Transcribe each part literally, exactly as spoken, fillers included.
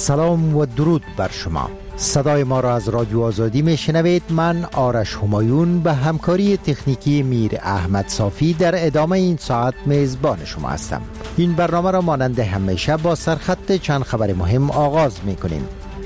سلام و درود بر شما. صدای ما را از رادیو آزادی می شنوید. من آرش همایون به همکاری تکنیکی میر احمد صافی در ادامه این ساعت میزبان شما هستم. این برنامه را مانند همیشه با سرخط چند خبر مهم آغاز می کنیم.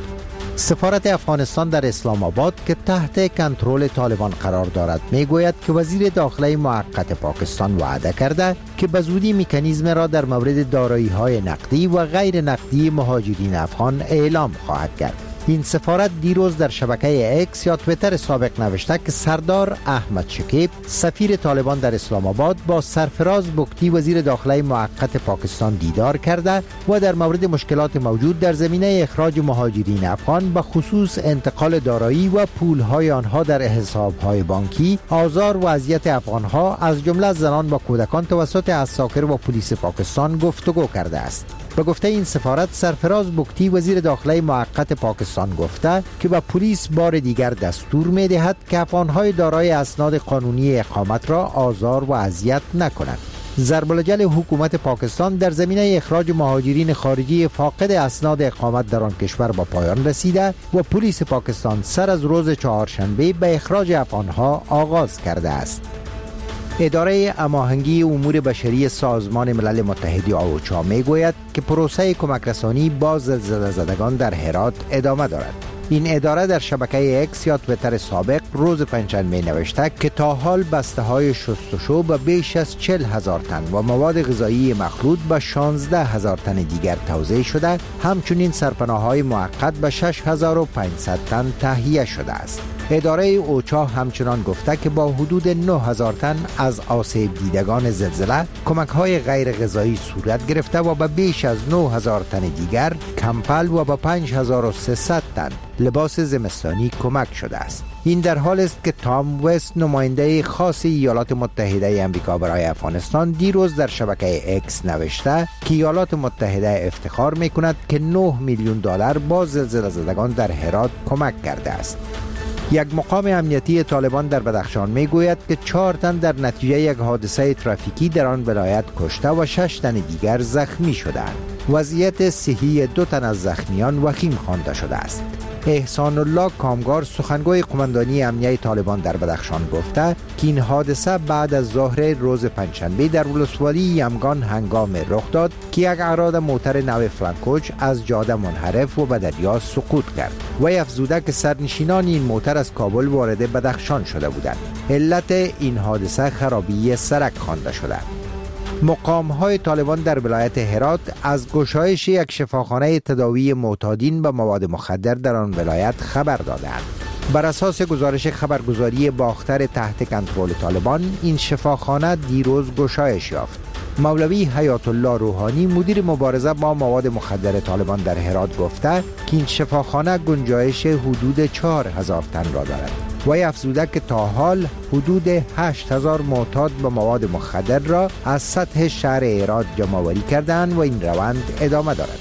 سفارت افغانستان در اسلام آباد که تحت کنترل طالبان قرار دارد می گوید که وزیر داخله موقت پاکستان وعده کرده که به زودی مکانیزم را در مورد دارایی های نقدی و غیر نقدی مهاجرین افغان اعلام خواهد کرد. این سفارت دیروز در شبکه اکس یا تویتر سابق نوشته که سردار احمد شکیب سفیر طالبان در اسلام آباد با سرفراز بگتی وزیر داخله موقت پاکستان دیدار کرده و در مورد مشکلات موجود در زمینه اخراج مهاجرین افغان به خصوص انتقال دارایی و پولهای آنها در حسابهای بانکی، آزار و اذیت افغانها از جمله زنان و کودکان توسط عساکر و پلیس پاکستان گفتگو کرده است. به گفته این سفارت، سرفراز بگتی وزیر داخله موقت پاکستان گفته که به پلیس بار دیگر دستور می دهد که افغانهای دارای اسناد قانونی اقامت را آزار و اذیت نکنند. ضرب الجل حکومت پاکستان در زمینه اخراج مهاجرین خارجی فاقد اسناد اقامت در آن کشور با پایان رسیده و پلیس پاکستان سر از روز چهارشنبه به اخراج افغانها آغاز کرده است. اداره هماهنگی امور بشری سازمان ملل متحد اوچا می گوید که پروسه کمک رسانی با زلزله زدگان در هرات ادامه دارد. این اداره در شبکه اکس یا تویتر سابق روز پنجشنبه نوشته که تا حال بسته های شستشو به بیش از چهل هزار تن و مواد غذایی مخلوط به شانزده هزار تن دیگر توزیع شده، همچنین سرپناه‌های موقت به شش هزار و پانصد تن تهیه شده است. اداره اوچا همچنان گفته که با حدود نه هزار تن از آسیب دیدگان زلزله کمک‌های غیر غذایی صورت گرفته و به بیش از نه هزار تن دیگر کمپل و به پنج هزار و سیصد تن لباس زمستانی کمک شده است. این در حال است که تام وست، نماینده خاص ایالات متحده آمریکا برای افغانستان، دیروز در شبکه اکس نوشته که ایالات متحده افتخار می‌کند که نه میلیون دلار با زلزله زدگان در هرات کمک کرده است. یک مقام امنیتی طالبان در بدخشان می گوید که چهار تن در نتیجه یک حادثه ترافیکی در آن ولایت کشته و شش تن دیگر زخمی شدند. وضعیت صحی دو تن از زخمیان وخیم خوانده شده است. احسان الله کامگار، سخنگوی قماندانی امنیه طالبان در بدخشان، گفته که این حادثه بعد از ظهر روز پنجشنبه در ولسوالی یمگان هنگام رخ داد که یک اعراد موتر نو فرانکوچ از جاده منحرف و به دریا سقوط کرد. وی افزوده که سرنشینان این موتر از کابل وارد بدخشان شده بودند. علت این حادثه خرابی سرک خوانده شده. مقام‌های طالبان در ولایت هرات از گشایش یک شفاخانه تداوی معتادین به مواد مخدر در آن ولایت خبر دادند. بر اساس گزارش خبرگزاری باختر تحت کنترل طالبان، این شفاخانه دیروز گشایش یافت. مولوی حیات الله روحانی، مدیر مبارزه با مواد مخدر طالبان در هرات، گفته که این شفاخانه گنجایش حدود چهار هزار تن را دارد. وی افزوده که تا حال حدود هشت هزار معتاد به مواد مخدر را از سطح شهر هرات جمع‌آوری کردند و این روند ادامه دارد.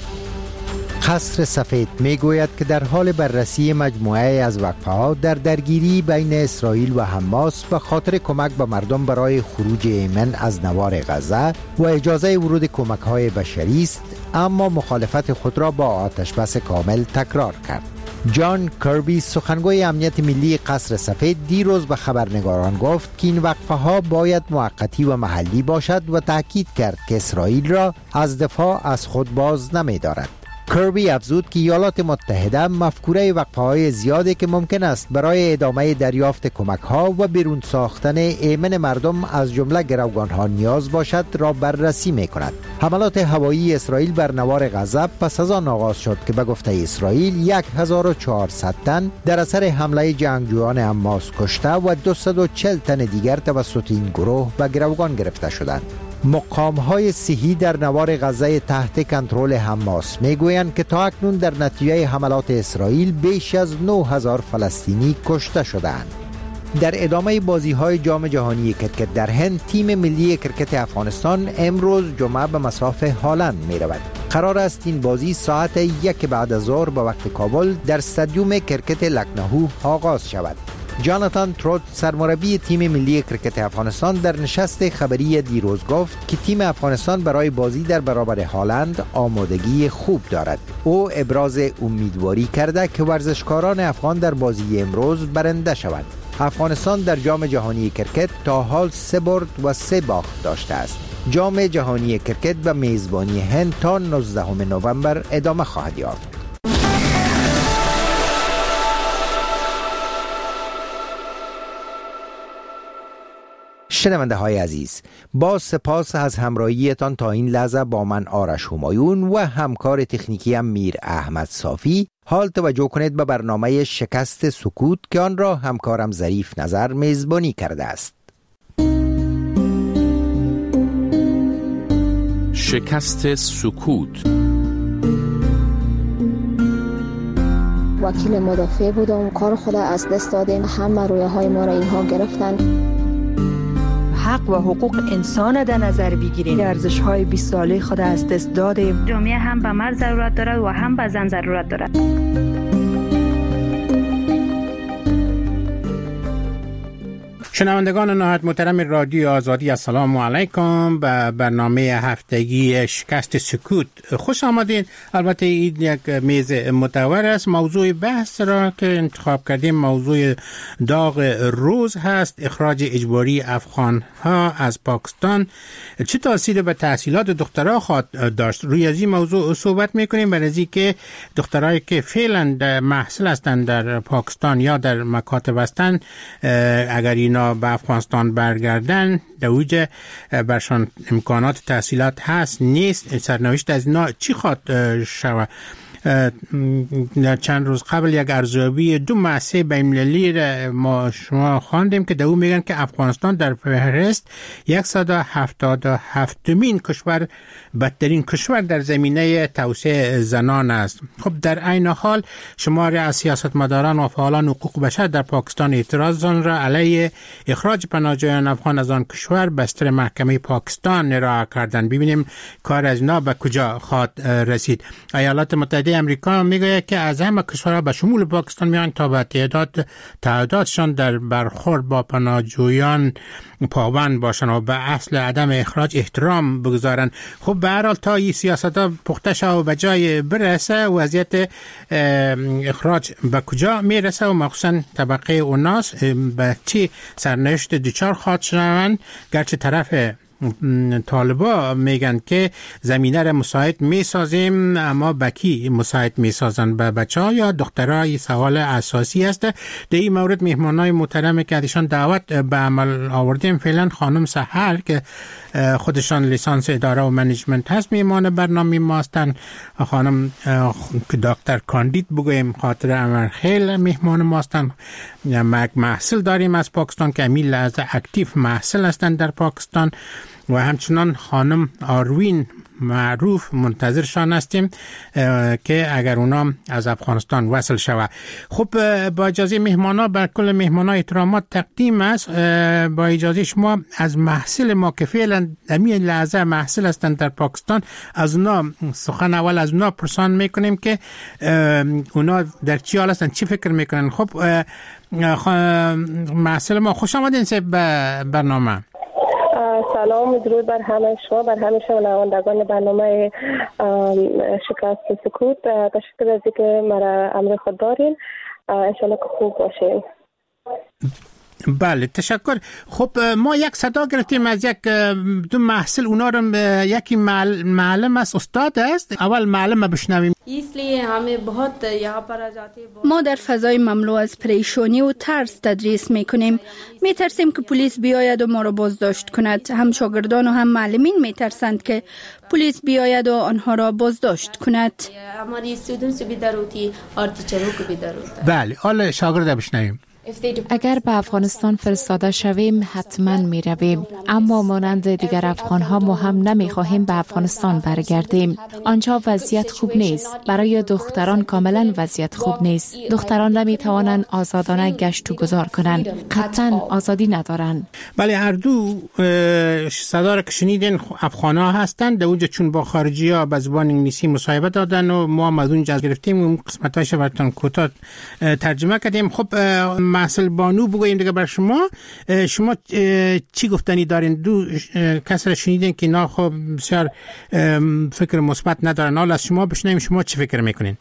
قصر سفید می گوید که در حال بررسی مجموعه از وقفه‌ها در درگیری بین اسرائیل و حماس به خاطر کمک به مردم برای خروج یمن از نوار غزه و اجازه ورود کمک‌های بشری است، اما مخالفت خود را با آتش بس کامل تکرار کرد. جان کربی، سخنگوی امنیت ملی قصر سفید، دیروز به خبرنگاران گفت که این وقفه ها باید موقتی و محلی باشد و تاکید کرد که اسرائیل را از دفاع از خود باز نمی دارد. کربی افزود که ایالات متحده مفکوره وقفه های زیادی که ممکن است برای ادامه دریافت کمک ها و بیرون ساختن ایمن مردم از جمله گروگان ها نیاز باشد را بررسی می کند. حملات هوایی اسرائیل بر نوار غزه پس از آن آغاز شد که به گفته اسرائیل هزار و چهارصد تن در اثر حمله جنگجویان حماس کشته و دویست و چهل تن دیگر توسط این گروه به گروگان گرفته شدند. مقام‌های صحی در نوار غزه تحت کنترل حماس میگویند که تا اکنون در نتیجه حملات اسرائیل بیش از نه هزار فلسطینی کشته شدند. در ادامه بازی‌های جام جهانی کرکت در هند، تیم ملی کرکت افغانستان امروز جمعه به مصاف هالند می‌رود. قرار است این بازی ساعت یک بعد از ظهر به وقت کابل در استادیوم کرکت لکنهو آغاز شود. جاناتان تروت سرمربی تیم ملی کرکت افغانستان در نشست خبری دیروز گفت که تیم افغانستان برای بازی در برابر هالند آمادگی خوب دارد. او ابراز امیدواری کرده که ورزشکاران افغان در بازی امروز برنده شوند. افغانستان در جام جهانی کرکت تا حال سه برد و سه باخت داشته است. جام جهانی کرکت به میزبانی هند تا نوزدهم نوامبر ادامه خواهد یافت. شنونده های عزیز، با سپاس از همراهیتان تا این لحظه با من آرش همایون و همکار تکنیکی هم میر احمد صافی. حال توجه کنید به برنامه شکست سکوت که آن را همکارم ظریف نظر میزبانی کرده است. شکست سکوت. وکیل مدافع بودم، کار خود از دست دادیم، همه رویه های ما را اینها گرفتن. حق و حقوق انسان در نظر بگیریم. ارزش های بیست ساله خود از دست دادیم. جامعه هم به مرد ضرورت دارد و هم به زن ضرورت دارد. شنوندگان نهایت محترم رادیو آزادی، السلام علیکم. به برنامه هفتگی شکست سکوت خوش آمدین. البته این یک میز مدور است. موضوع بحث را که انتخاب کردیم موضوع داغ روز هست: اخراج اجباری افغان ها از پاکستان چه تاثیر به تحصیلات دخترها خواهد داشت. روی از این موضوع صحبت میکنیم، برای از اینکه دخترایی که فعلا در محصل هستند در پاکستان یا در مکاتب هستند، اگر اینا به افغانستان برگردن در اوج برشان امکانات تحصیلات هست نیست، سرنوشت از اینا چی خواهد شود؟ چند روز قبل یک ارزیابی دو مؤسسه بین‌المللی را ما شما خواندیم که در اون میگن که افغانستان در فهرست صد و هفتاد و هفتمین کشور بدترین کشور در زمینه توسعه زنان است. خب در عین حال شماری از سیاستمداران و فعالان حقوق بشر در پاکستان اعتراضان را علیه اخراج پناهجویان افغان از آن کشور بستر محکمه پاکستان ارائه کردند. ببینیم کار از اینا به کجا خواهد رسید. ایالات متحده امریکا میگه که از همه کشورها به شمول پاکستان میان تا به تعداد تعدادشان در برخورد با پناهجویان پابند باشن و به اصل عدم اخراج احترام بگذارن. خب به هر حال تا این سیاست‌ها پخته شود و به جای برسه، وضعیت اخراج به کجا میرسه و مخصوصا طبقه اوناس به چی سرنوشت دچار خواهد شوند؟ گرچه طرف طالبا میگن که زمینه را مساعد میسازیم، اما بکی مساعد میسازن به بچه ها یا دخترها؟ سوال اساسی است. در این مورد میهمانای محترم که ازشان دعوت به عمل آوردیم فعلا خانم سحر که خودشان لیسانس اداره و منیجمنت هست میهمان برنامه ما هستن، خانم دکتر کاندید بگویم خاطر امرخیل میهمان ما هستن. محصل داریم از پاکستان که امیل از اکتیو محصل هستن در پاکستان و همچنان خانم آروین معروف منتظرشان هستیم که اگر اونا از افغانستان وصل شود. خب با اجازه مهمانا بر کل مهمانا احترامات تقدیم است. با اجازه شما از محصل ما که فعلا امی لحظه محصل هستند در پاکستان، از اونا سخن اول از اونا پرسان میکنیم که اونا در چی حال هستند، چی فکر میکنن. خب محصل ما خوش آمدین به برنامه. سلام و درود بر همه شما، بر همه شنوندگان برنامه شکست سکوت. تشکر از اینکه مرا امر خود دارین. انشالله که خوب باشین. بله تشکر. خب ما یک صدا گرفتیم از یک دو محصل، اونا رو یکی معلم است، استاد است. اول معلم بشنویم. ما در فضای مملو از پریشانی و ترس تدریس میکنیم. میترسیم که پلیس بیاید و ما را بازداشت کند. هم شاگردان و هم معلمین میترسند که پلیس بیاید و آنها را بازداشت کند. بله حالا شاگرد بشنویم. اگر به افغانستان فرستاده شویم حتما می رویم، اما مانند دیگر افغان ها ما هم نمی خواهیم به افغانستان برگردیم. آنجا وضعیت خوب نیست. برای دختران کاملا وضعیت خوب نیست. دختران نمی توانند آزادانه گشت و گذار کنند. قطعا آزادی ندارند. بله هر دو صدا را که شنیدین افغان ها هستند. در اونجا چون با خارجی ها به زبان انگلیسی مصاحبه دادن و ما هم از اونجا گرفتیم و قسمتایش براتون کوتاه ترجمه کردیم. خب محصل بانو بگویم دیگه بر شما. شما چی گفتنی دارین؟ دو کس را شنیدین که اینا خب بسیار فکر مثبت ندارن. حالا از شما بشنویم شما چی فکر میکنین؟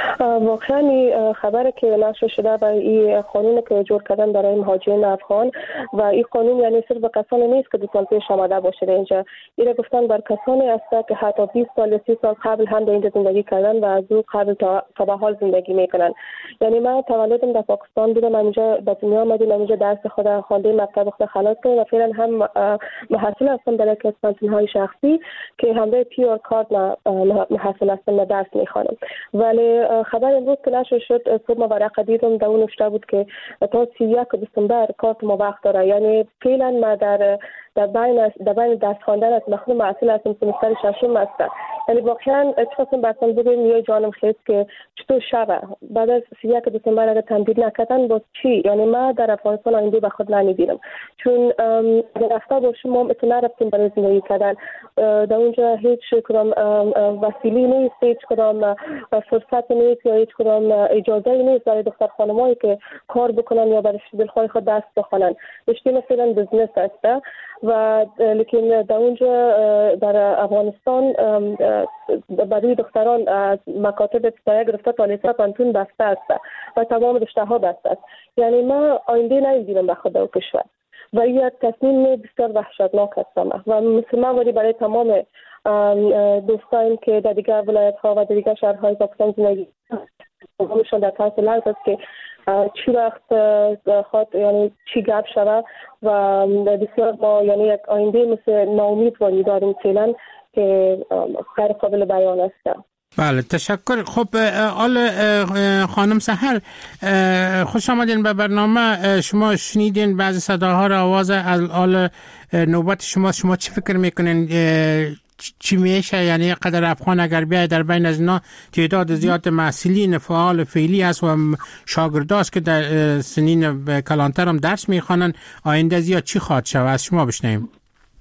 واقعا خبره که نشر شده و این قانون که جور کردن برای مهاجرین افغان و این قانون یعنی صرف به کسانی نیست که دو سال پیش آمده باشه اینجا. این گفتن بر کسانی است که حتی بیست سال سی سال قبل هم در اینجا زندگی کردن و از او قبل تا تا به حال زندگی میکنن. یعنی من تولدم در پاکستان بودم، اینجا به دنیا آمدیم، اینجا درس خود خواندیم، مکتب خود خلاص کردیم و فعلا هم محصل هستم در یک کانتین های شخصی که همراه پیور کارت محصل هستم و درس میخوانم. ولی خبر امروز که نشر شد صبح ما ورقه دیدم در اون نوشته بود که تا سی و یک دسامبر کارت ما وقت داره. یعنی فعلا ما در در بین در بین درس خواندن از مخدوم معصول هستم، سمستر ششم هستم. یعنی واقعا اتفاقا برسان بگیم یه جانم خیست که چطور شبه بعد از سی و یک دسامبر اگر تمدید نکردن باز چی؟ یعنی ما در افغانستان آینده به خود نمیبینم، چون اگر رفته باشیم ما اتنا رفتیم برای زندگی کردن. در اونجا هیچ کدام وسیله نیست، هیچ کدام فرصت نیست یا هیچ کدام اجازه نیست برای دختر خانمایی که کار بکنن یا برای دلخواه خود درس بخونن. رشته مثلا بزنس است و لیکن در اونجا در افغانستان برای دختران از مکاتب ابتدایی گرفته تا لیسانس پانتون بسته است و تمام رشته ها بسته است. یعنی ما آینده نمی‌بینیم به خود در کشور و این تصمیم بسیار وحشتناک است و مثل من ولی برای تمام دوستان که در دیگر ولایت ها و در دیگر شهرهای پاکستان زندگی همشون در طرف لحظ است که چی وقت خواهد یعنی چی گپ شود و بسیار ما یعنی یک آینده مثل ناامیدواری داریم فعلا که غیر قابل بیان است. بله تشکر. خب آل خانم سحر خوش آمدین به برنامه. شما شنیدین بعضی صداها را، آواز آل نوبت شما. شما چی فکر میکنین چی میشه؟ یعنی قدر افغان اگر بیاید در بین از اینا تعداد زیاد محصلین فعال فعلی است و شاگرداست که در سنین کلانتر هم درس میخوانن، آینده زیاد چی خواهد شود؟ از شما بشنویم.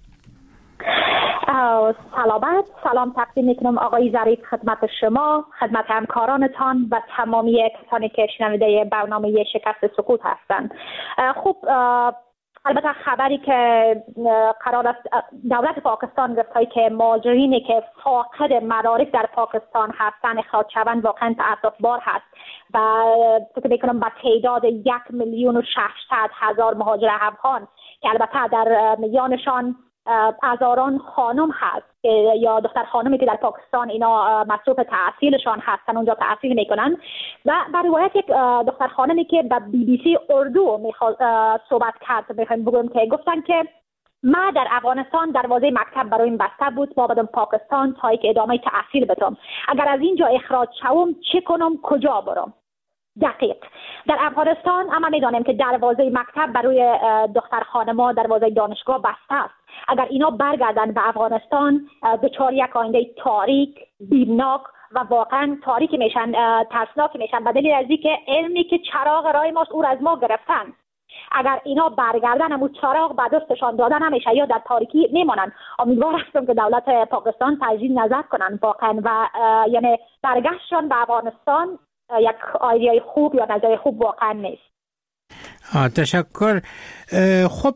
سلامت سلام تقدیم میکنم آقای ظریف خدمت شما، خدمت همکارانتان و تمامی کسانی که شنونده برنامه شکست سکوت هستند. خب البته خبری که قرار است دولت پاکستان گفته که مهاجرینی که فاقد مدارک در پاکستان هستند اخراج شوند واقعا تأسف‌بار هست و فکر میکنم با تعداد یک میلیون و ششصد هزار مهاجر افغان که البته در میانشان هزاران خانم هست یا دختر خانمی که در پاکستان اینا مصروف تحصیلشان هستن اونجا تحصیل میکنن و بر روایت یک دختر خانمی که به بی بی سی اردو میخواد صحبت کرد میخوایم بگویم که گفتن که ما در افغانستان دروازه مکتب برایم بسته بود، ما بدم پاکستان تا که ادامه تحصیل بدم. اگر از اینجا اخراج شوم چه کنم، کجا برم؟ دقیق در افغانستان اما میدانیم که دروازه مکتب برای دختر خانم‌ها دروازه دانشگاه بسته است. اگر اینا برگردن به افغانستان دچار یک آینده تاریک، بیمناک و واقعا تاریک میشن، ترسناک میشن به دلیل از اینکه علمی که چراغ راه ماست او را از ما گرفتن. اگر اینا برگردن همون چراغ به دستشان دادن نمیشه یا در تاریکی میمانن. امیدوار هستم که دولت پاکستان تجدید نظر کنن واقعا و یعنی برگشتشان به افغانستان یک ایده خوب یا نظر خوب واقعا نیست. تشکر. خب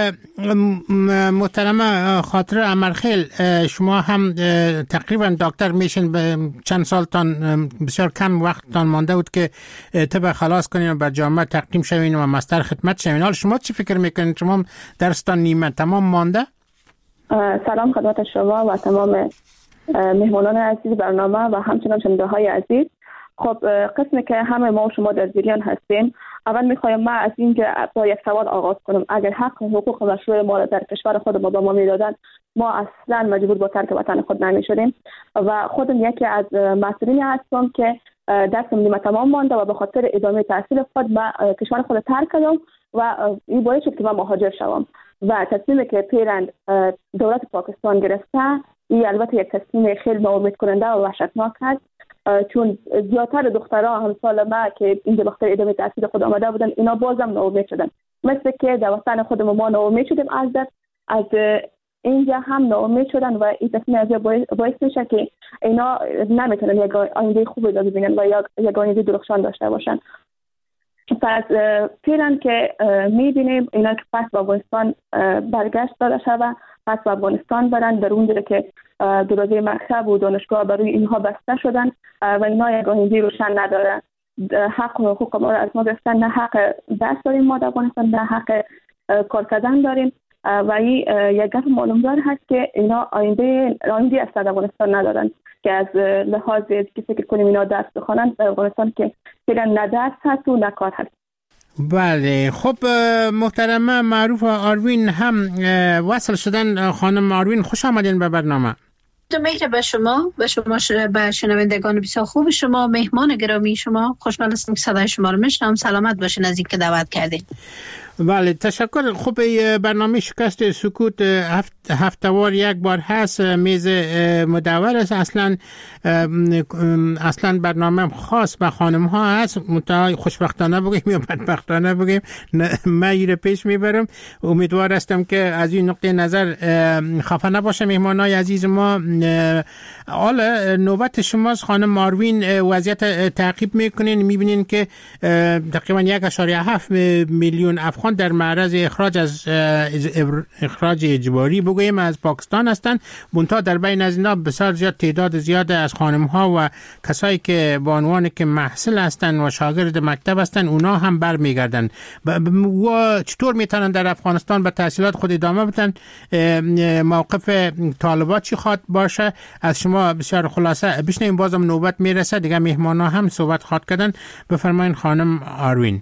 محترم خاطر امرخیل، شما هم تقریبا دکتر میشین، به چند سالتان بسیار کم وقتتان مانده بود که طب خلاص کنین و بر جامعه تقدیم شوین و مستر خدمت شوین. حال شما چی فکر میکنین؟ شما درستان نیمه تمام مانده؟ سلام خدمت شما و تمام مهمانان عزیز برنامه و همچنان شنونده های عزیز. خب قسمی که همه ما و شما در جریان هستیم، اول میخوایم ما از اینجا با یک سوال آغاز کنم. اگر حق و حقوق مشروع ما را در کشور خود ما با ما میدادن، ما اصلا مجبور به ترک وطن خود نمیشدیم و خودم یکی از مسئولین هستم که درسم نیمه تمام مانده و به خاطر ادامه تحصیل خود ما کشور خود ترک کردم و این باعث شد که من مهاجر شوم و تصمیمی که پیرند دولت پاکستان گرفته، این البته یک تصمیم خیلی ناامید کننده و وحشتناک است، چون زیادتر دخترها همسال ما که اینجا بخاطر ادامه تحصیل خود آمده بودن، اینا بازم ناامید شدن. مثل که در وطن خودمون ما ناامید شدیم از از اینجا هم ناامید شدن و این تصمیم از باعث میشه که اینا نمیتونن یک آینده خوبی داشته ببینن و یک آینده درخشان داشته باشن. پس فعلا که میبینیم اینا که پس به افغانستان برگشت داده شده، پس به افغانستان برن، در اون که دروازه مکتب و دانشگاه برای اینها بسته شدن و اینا یک آینده روشن نداره. حق و حقوق ما را از ما گرفتن، نه حق دست داریم ما در افغانستان، نه حق کار کردن داریم و این یک گپ معلوم دار هست که اینا آینده آینده از افغانستان ندارن که از لحاظ که فکر کنیم اینا درس بخونن در افغانستان که فعلا نه درس هست و نه کار هست. بله خب محترمه معروف آروین هم وصل شدن. خانم آروین خوش آمدین به برنامه. مهر به شما و شما به شنوندگان بسیار خوب شما، مهمان گرامی شما، خوشحال هستم که صدای شما رو میشنوم. سلامت باشین از اینکه دعوت کردین. بله تشکر. خب برنامه شکست سکوت هفت هفتهوار یک بار هست، میز مدور است. اصلا اصلا برنامه خاص به خانم ها هست، متأ خوشبختانه بگیم یا بدبختانه بگیم من پیش میبرم. امیدوار هستم که از این نقطه نظر خفه نباشه مهمانای عزیز ما. حالا نوبت شماست خانم آروین، وضعیت تعقیب میکنین، میبینین که تقریبا یک اشاریه هفت میلیون افغان در معرض اخراج از اخراج اجباری بگوییم از پاکستان هستند. منتها در بین از اینا بسیار زیاد تعداد زیاد از خانم ها و کسایی که به عنوان که محصل هستند و شاگرد مکتب هستند اونا هم برمیگردن. و چطور میتونن در افغانستان به تحصیلات خود ادامه بدن؟ موقف طالبات چی خواد باشه؟ از شما بسیار خلاصه بشنویم، بازم نوبت میرسه دیگه مهمانا هم صحبت خواد کردن. بفرمایید خانم آروین.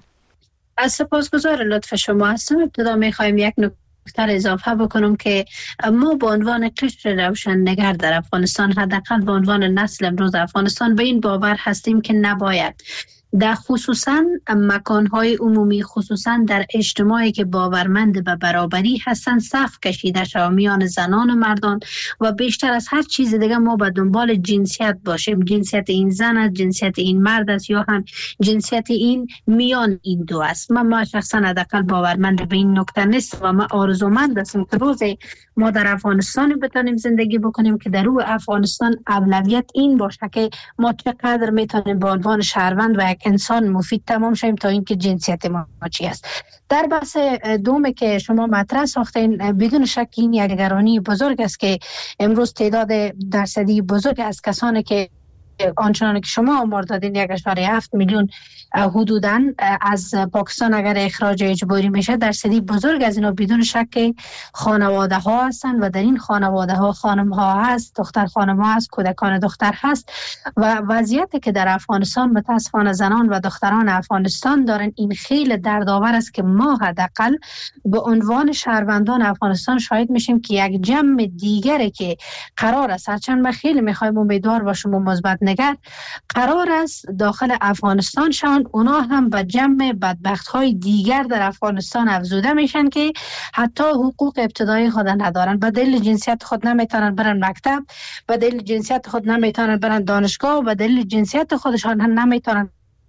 از سپاسگزار لطف شما هستم. ابتدا میخوایم یک نکته اضافه بکنم که ما به عنوان قشر روشنگر در افغانستان، حداقل به عنوان نسل امروز افغانستان، به این باور هستیم که نباید در خصوصا مکانهای عمومی، خصوصا در اجتماعی که باورمند به برابری هستند، صف کشیده شود میان زنان و مردان و بیشتر از هر چیز دیگه ما به دنبال جنسیت باشیم. جنسیت این زن است، جنسیت این مرد است، یا هم جنسیت این میان این دو است. من ما شخصا حداقل باورمند به این نکته نیست و ما آرزومند هستم که روز ما در افغانستان بتونیم زندگی بکنیم که در روی افغانستان اولویت این باشه که ما چقدر میتونیم به عنوان شهروند و انسان مفید تمام شویم تا اینکه جنسیت ما چی است. در بحث دوم که شما مطرح ساختین، بدون شک این یک نگرانی بزرگ است که امروز تعداد درصدی بزرگ از کسانی که آنچنان که شما آمار دادین یک اشاره هفت میلیون حدوداً از پاکستان اگر اخراج اجباری میشه، درصدی بزرگ از اینا بدون شک خانواده ها هستند و در این خانواده ها خانم ها هست، دختر خانم ها هست، کودکان دختر هست و وضعیتی که در افغانستان متاسفانه زنان و دختران افغانستان دارن این خیلی دردآور است که ما حداقل به عنوان شهروندان افغانستان شاهد میشیم که یک جمع دیگری که قرار است، هرچند ما خیلی میخوایم امیدوار باشیم و مثبت نگر، قرار است داخل افغانستان شون، اونا هم به جمع بدبخت های دیگر در افغانستان افزوده میشن که حتی حقوق ابتدایی خود ندارن، به دلیل جنسیت خود نمیتونن برن مکتب، به دلیل جنسیت خود نمیتونن برن دانشگاه و به دلیل جنسیت خودشان هم نمیتونن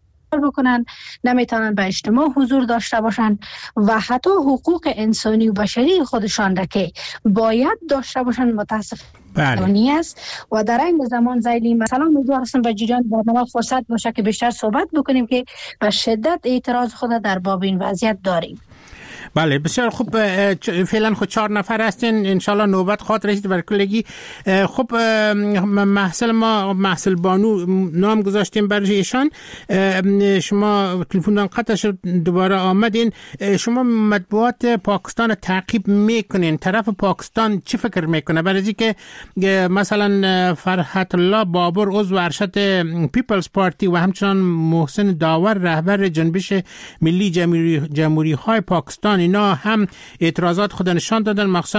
بکنن، نمیتونن به اجتماع حضور داشته باشن و حتی حقوق انسانی و بشری خودشان را که باید داشته باشن متاسفانه است. و در این زمان زیلی مثلا امیدوار هستم به جریان برنامه فرصت باشه که بیشتر صحبت بکنیم که به شدت اعتراض خود در باب این وضعیت داریم. بله بسیار خوب. فعلا خود چهار نفر هستین، انشالله نوبت خواهد رسید بر کلگی. خب محصل ما محصل بانو نام گذاشتیم برای ایشان، شما تلفن قطع شد دوباره آمدین. شما مطبوعات پاکستان تعقیب میکنین، طرف پاکستان چی فکر میکنه؟ برای که مثلا فرحت الله بابر عضو ارشد پیپلز پارتی و همچنان محسن داور رهبر جنبش ملی جمهوری جمهوری های پاکستان اینا هم اعتراضات خود نشان دادن. مخصوصا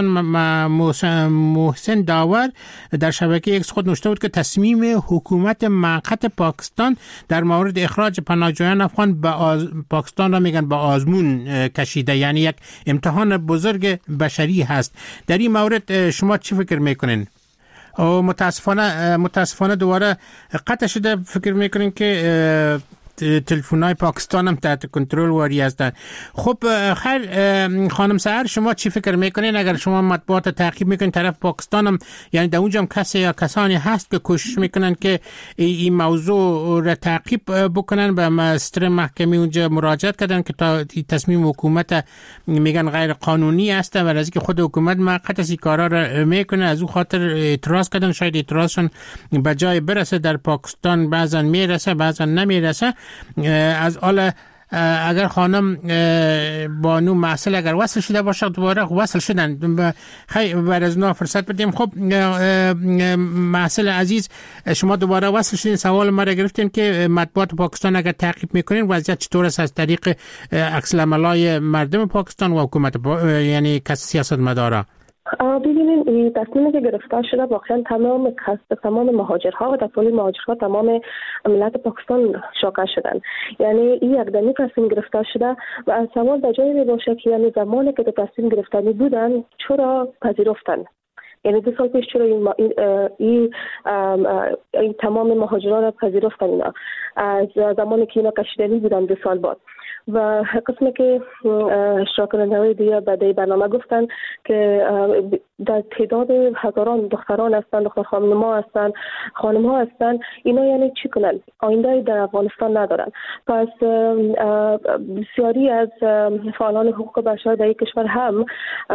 محسن داور در شبکه ایکس خود نوشته بود که تصمیم حکومت موقت پاکستان در مورد اخراج پناهجویان افغان به آز... پاکستان را میگن به آزمون کشیده، یعنی یک امتحان بزرگ بشری هست. در این مورد شما چی فکر میکنین؟ و متاسفانه متاسفانه دوباره قطع شده. فکر میکنین که تلفن‌های پاکستان هم تحت کنترل واری هستند. خب خیر خانم سحر، شما چی فکر میکنین اگر شما مطبوعات تعقیب میکنین طرف پاکستان هم، یعنی در اونجا هم کسی یا کسانی هست که کوشش میکنن که این موضوع را تعقیب بکنن، به مستر محکمه اونجا مراجعت کردن که تا تصمیم حکومت میگن غیر قانونی است و از اینکه خود حکومت موقت از این کارا را میکنه از اون خاطر اعتراض کردن، شاید اعتراضشون به جای برسه. در پاکستان بعضا میرسه بعضا نمیرسه. از حالا اگر خانم بانو محصل اگر وصل شده باشه دوباره وصل شدن، خیلی بر از نو فرصت بدیم. خب محصل عزیز، شما دوباره وصل شدین، سوال ما را گرفتین که مطبوعات پاکستان اگر تعقیب میکنین وضعیت چطور است از طریق عکس العملای مردم پاکستان و حکومت پا... یعنی کس سیاست مدارا؟ ببینید این تصمیمی که گرفته شده واقعا تمام کسب تمام مهاجرها و دفعه مهاجرها تمام ملت پاکستان شاکر شدن. یعنی این یک دمی تصمیم گرفته شده و از سوال در جایی می باشه که یعنی زمانی که تصمیم گرفتنی بودن چرا پذیرفتن؟ یعنی دو سال پیش چرا این, این, این, این تمام مهاجران را پذیرفتن اینا از زمانی که اینا کشیدنی بودن دو سال بعد. و قسمی که اشتراک کننده‌های دیگه بعد برنامه گفتن که در تعداد هزاران دختران هستن، دختر خانم‌ها هستن، خانم‌ها هستن، اینا یعنی چی کنن؟ آینده در افغانستان ندارن. پس بسیاری از فعالان حقوق بشر در این کشور هم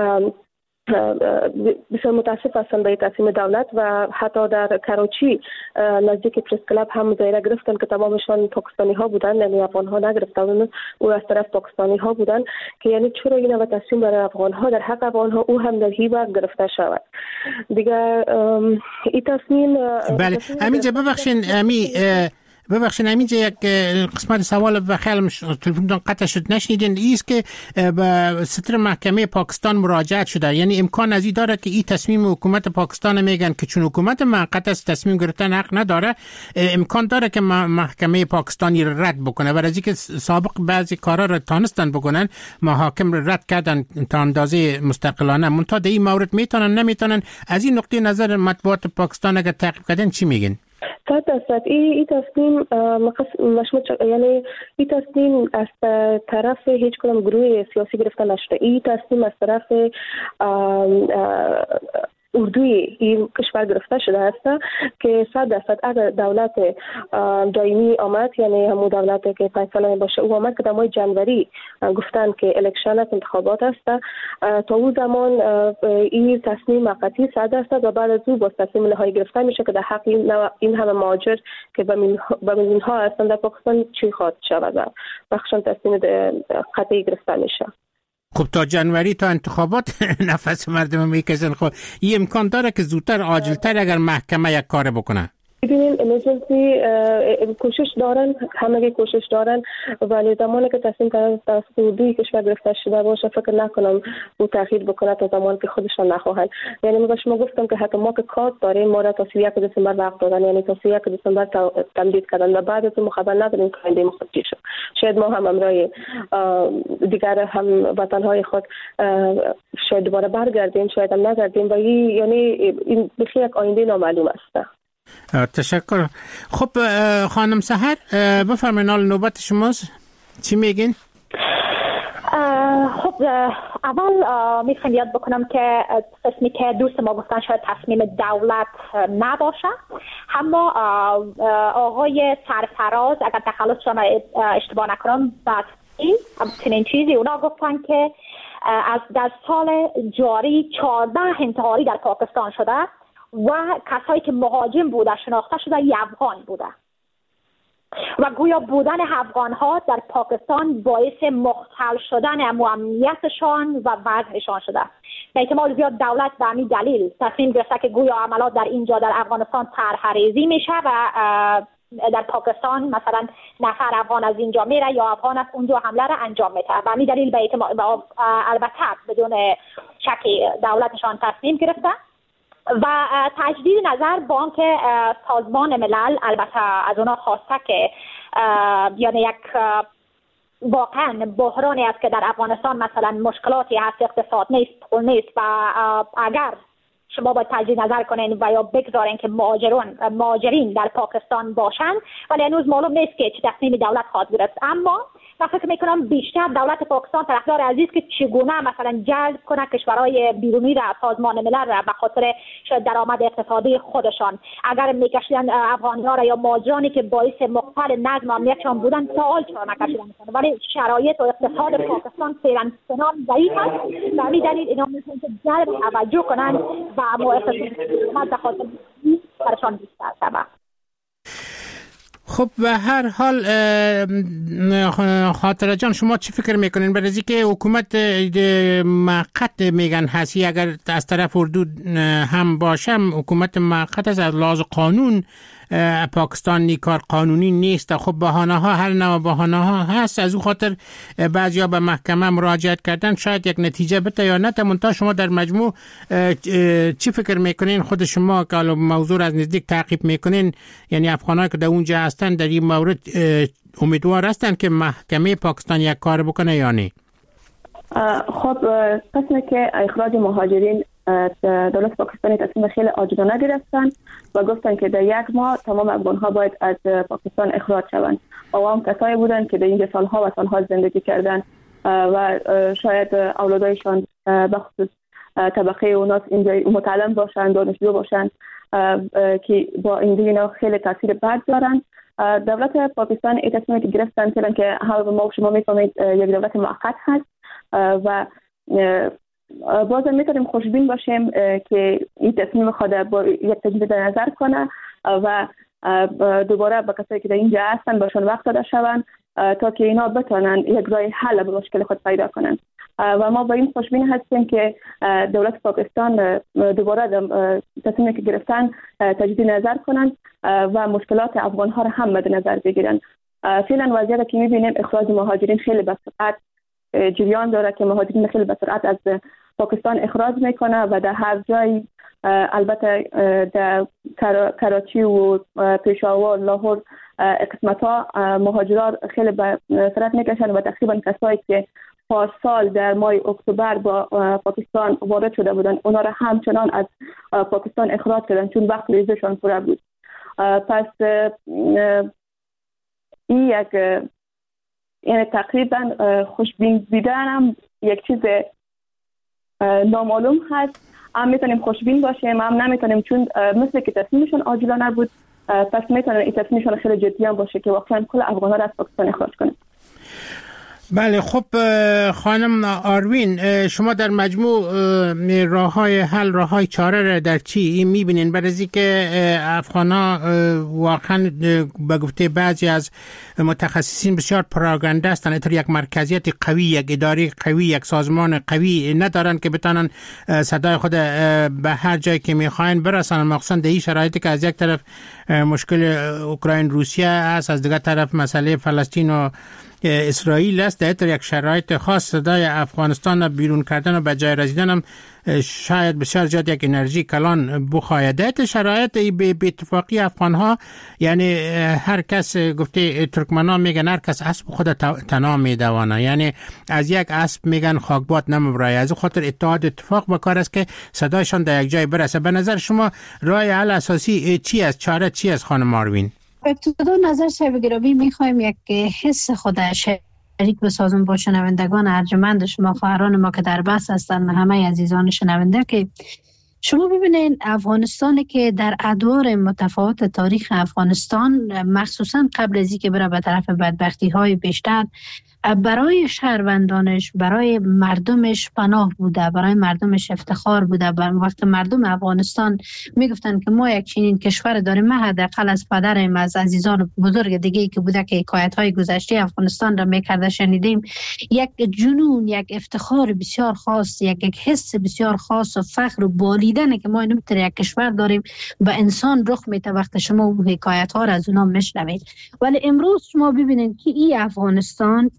بسیار متاسف هستند به تصمیم دولت و حتی در کراچی نزدیک پرس کلاب هم مظاهره گرفتن که تمامشان پاکستانی ها بودن، یعنی افغان ها نگرفتن، او از طرف پاکستانی ها بودن که یعنی چرا این و تصمیم برای افغان ها در حق افغان ها او هم در هی وقت گرفته شود دیگه. این تصمیم بله همینجا ببخشین امی ببخشید همینجا یک قسمت سوال و خیلی تلفنتون قطع شد نشنیدین، ایست که به ستر محکمه پاکستان مراجعت شده، یعنی امکان از این داره که این تصمیم حکومت پاکستان میگن که چون حکومت موقت است تصمیم گرفتن حق نداره، امکان داره که محکمه پاکستانی رد بکنه و از اینکه سابق بعضی کارا را تانستن بکنن محاکم رد کردن تا اندازه مستقلانه، منتها در این مورد میتونن نمیتونن. از این نقطه نظر مطبوعات پاکستان اگر تعقیب کردن چی میگن؟ صد درصد این تصمیم مشمول یعنی این تصمیم از طرف هیچ کدام گروه سیاسی گرفته نشده. این تصمیم از طرف اردوی این کشور گرفته شده است که صد درصد اگر دولت دائمی آمد، یعنی همون دولتی که فیصله باشه او آمد که در ماه جنوری گفتن که الکشن است، انتخابات است، تا اون زمان این تصمیم موقتی صد درصد و بعد از او با تصمیم نهایی گرفته میشه که در حق این همه مهاجر که به میلیون ها هستند در پاکستان چی خواهد شود و بخشان تصمیم قطعی گرفته میشه. خب تا جنوری تا انتخابات نفس مردم میکشن. خب این امکان داره که زودتر عاجلتر اگر محکمه یک کار بکنه؟ ببینین امرجنسی کوشش دارن، همه کوشش دارن، ولی زمانی که تصمیم توسط اردوی کشور گرفته شده باشه فکر نکنم او تأخیر بکنه تا زمانی که خودشان نخواهند. یعنی من به شما گفتم که حتی ما که کارت داریم، ما را تا سی و یک دسامبر وقت دادن، یعنی تا سی و یک دسامبر تمدید کردن و بعد از اون خبر نداریم که آینده ما خود چی شد. شاید ما هم امرای دیگر هم وطنهای خود شاید دوباره برگردیم، شاید هم نگردیم و یعنی این بخیر یک آینده نامعلوم است. تشکر. خب خانم سحر بفرمایید نوبت شماست، چی میگین؟ خب اول میخوام یاد بکنم که قسمی که دوست ما گفتن شاید تصمیم دولت نباشه، اما آقای سرفراز اگر تخلصشان اشتباه نکنم بعد چنین چیزی اونا گفتن که از در سال جاری چهارده انتحاری در پاکستان شده و کسایی که مهاجم بوده شناخته شده ی افغان بوده و گویا بودن افغان ها در پاکستان باعث مختل شدن امنیتشان و وضعشان شده. به احتمال زیاد دولت به همین دلیل تصمیم گرفته که گویا عملات در اینجا در افغانستان طرح‌ریزی میشه و در پاکستان مثلا نفر افغان از اینجا میره یا افغان از اونجا حمله را انجام میده. به همین دلیل به احتمال البته بدون شکی دولتشان تصمیم گرفته و تجدید نظر بانک سازمان ملل البته از اونا خواسته که یعنی یک واقعا بحرانی است که در افغانستان مثلا مشکلاتی هست، اقتصاد نیست، پول نیست و اگر شما باید تجدید نظر کنین و یا بگذارین که مهاجرون مهاجرین در پاکستان باشند، ولی هنوز معلوم نیست که چه تصمیم دولت خواهد گرفت. اما من فکر میکنم بیشتر دولت پاکستان طرفدار عزیز که چگونه مثلا جلب کنه کشورهای بیرونی را، سازمان ملل را به خاطر شاید درآمد اقتصادی خودشان. اگر میکشیدن افغانی‌ها را یا مهاجرانی که باعث مقتل نظم و امنیتشان بودن سوال چرا نکشیدن، ولی شرایط و اقتصاد پاکستان فعلا چنان ضعیف است و همین دلیل اینا میتونن که جلب توجه کنن و اقتصاد به خاطر برشان بیشتر تبع. خب به هر حال خاطره جان شما چی فکر میکنین برای اینکه حکومت موقت میگن هستی، اگر از طرف اردو هم باشم حکومت موقت است، از لحاظ قانون پاکستان نیکار قانونی نیست. خب بهانه ها هر نوع بهانه ها هست، از او خاطر بعضیا به محکمه مراجعت کردن، شاید یک نتیجه بده یا نه. منتها شما در مجموع چی فکر میکنین خود شما که موضوع از نزدیک تعقیب میکنین، یعنی افغانایی که در اونجا هستن در این مورد امیدوار هستن که محکمه پاکستان یک کار بکنه یا نه؟ خب قسمه که اخراج مهاجرین دولت پاکستانی تصمیم خیلی عاجلانه گرفتن و گفتن که در یک ماه تمام افغان‌ها باید از پاکستان اخراج شوند. و هم کسایی بودن که در اینجا سالها و سالها زندگی کردن و شاید اولادایشان به خصوص طبقه اوناس اینجا متعلم باشن، دانشجو باشن که با این دینا خیلی تاثیر بد دارن. دولت پاکستان این تصمیمی که گرفتن چون که حالا ما شما میفهمید یک دولت موقت هست و بازم میتونیم خوشبین باشیم که این تصمیم خود با یک تجدید نظر کنه و دوباره به کسایی که در اینجا هستن باشون وقت داده شوند تا که اینا بتونن یک راه حل به مشکل خود پیدا کنن. و ما با این خوشبین هستیم که دولت پاکستان دوباره تصمیمی که گرفتن تجدید نظر کنن و مشکلات افغان ها را هم مد نظر بگیرن. فعلا وضعیتی که میبینیم اخراج مهاجرین خیلی به سرعت جریان داره که مهاجرین خیلی به سرعت از پاکستان اخراج میکنه و در هر جای البته در کراچی و پشاور، لاهور قسمت ها مهاجران خیلی به سرعت میکشن و تقریبا کسایی که پارسال در ماه اکتبر با پاکستان وارد شده بودن اونا را همچنان از پاکستان اخراج کردن چون وقت ویزاشون پوره بود. پس این یک یعنی تقریبا خوشبین دیدن هم یک چیز نامعلوم هست. هم میتونیم خوشبین باشیم هم نمیتونیم چون مثل که تصمیمشون عاجلانه بود پس میتونیم این تصمیمشون خیلی جدی هم باشه که واقعا کل افغان‌ها را از پاکستان اخراج کنه. بله خب خانم آروین شما در مجموع راه‌های حل راه‌های چاره را در چی می‌بینین؟ برای اینکه افغان‌ها واقعا به گفته بعضی از متخصصین بسیار پراگنده هستند، اینطور یک مرکزیت قوی، یک اداره قوی، یک سازمان قوی ندارن که بتونن صدای خود به هر جایی که می‌خواین برسانن، مخصوصا در این شرایطی که از یک طرف مشکل اوکراین روسیه است، از دیگر طرف مسئله فلسطین و اسرائیل است. در یک شرایط خاص صدای افغانستان بیرون کردن و به جای رسیدن هم شاید بسیار زیاد یک انرژی کلان بخواهد. شرایط به اتفاقی افغان ها یعنی هر کس گفته ترکمن ها میگن هر کس اسب خود تنها میدوانه، یعنی از یک اسب میگن خاکبات نمیبرای. از خاطر اتحاد اتفاق بکار است که صدایشان در یک جای برسه. به نظر شما راه حل اساسی چی است؟ چاره چی است خانم آروین؟ ابتدا نظر شب گرامی میخوایم یک حس خود شریک بسازم با شنوندگان ارجمند شما، خواهران ما که در بس هستند، همه عزیزان شنونده که شما ببینید افغانستانی که در ادوار متفاوت تاریخ افغانستان مخصوصا قبل از اینکه بره به طرف بدبختی های بیشتر برای شهروندانش، برای مردمش پناه بوده، برای مردمش افتخار بوده. وقت مردم افغانستان میگفتن که ما یک چنین کشور داریم، ما حداقل از پدرم، از عزیزان بزرگ دیگه که بوده که حکایت های گذشته افغانستان را میکرده شنیدیم، یک جنون، یک افتخار بسیار خاص، یک یک حس بسیار خاص و فخر و بالیدن که ما اینم یک کشور داریم و انسان رخ میده وقت شما حکایت ها را از اونا میشنوید. ولی امروز شما ببینید که این افغانستان این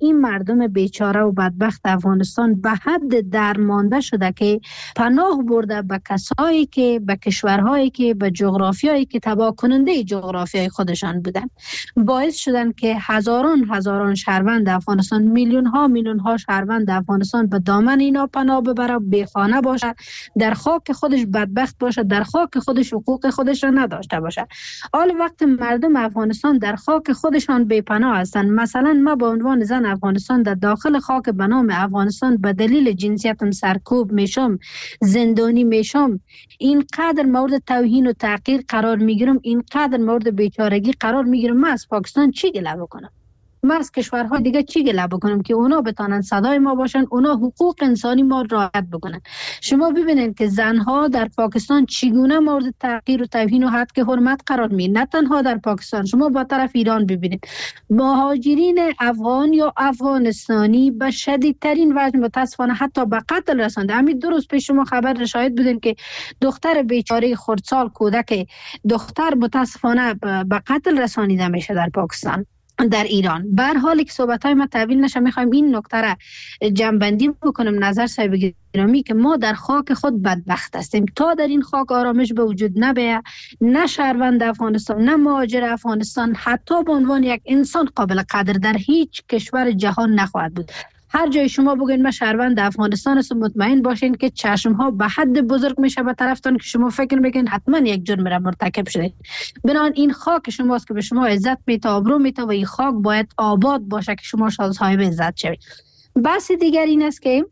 این مردم بیچاره و بدبخت افغانستان به حد درمانده شده که پناه برده به کسایی که به کشورهایی که به جغرافیایی که تباه کننده جغرافیای خودشان بودن، باعث شدن که هزاران هزاران شهروند افغانستان، میلیون ها میلیون ها شهروند افغانستان به دامن اینا پناه ببره، بیخانه باشه، در خاک خودش بدبخت باشه، در خاک خودش حقوق خودش را نداشته باشه. حال وقت مردم افغانستان در خاک خودشان بی‌پناه هستند، مثلا من به عنوان زن افغانستان در داخل خاک به نام افغانستان به دلیل جنسیتم سرکوب میشم، زندانی میشم، اینقدر مورد توهین و تحقیر قرار میگیرم، اینقدر مورد بیچارگی قرار میگیرم، من از پاکستان چی گله بکنم؟ ما از کشورهای دیگه چی گله بکنم که اونا بتانن صدای ما باشن، اونا حقوق انسانی ما رعایت بکنن؟ شما ببینید که زنها در پاکستان چگونه مورد تحقیر و توهین و حد که حرمت قرار می، نه تنها در پاکستان، شما با طرف ایران ببینید مهاجرین افغان یا افغانستانی به شدیدترین وجه متاسفانه حتی به قتل رسانده. همین دو روز پیش شما خبر شاهد بودین که دختر بیچاره خردسال کودک دختر متاسفانه به قتل رسانیده میشه در پاکستان، در ایران. به هر حال که صحبت‌های ما طویل نشه، می‌خوایم این نکته را جمع‌بندی بکنم نظر صاحب گرامی که ما در خاک خود بدبخت هستیم. تا در این خاک آرامش به وجود نبیه، نه شهروند افغانستان، نه مهاجر افغانستان حتی به عنوان یک انسان قابل قدر در هیچ کشور جهان نخواهد بود. هر جای شما بگین ما شهروند افغانستان است، مطمئن باشین که چشم ها به حد بزرگ میشه به طرفتان که شما فکر میکنین حتما یک جرم را مرتکب شده. بنان این خاک شماست که به شما عزت میده، آبرو میده و این خاک باید آباد باشه که شما صاحب عزت شوید. بحث دیگر این است که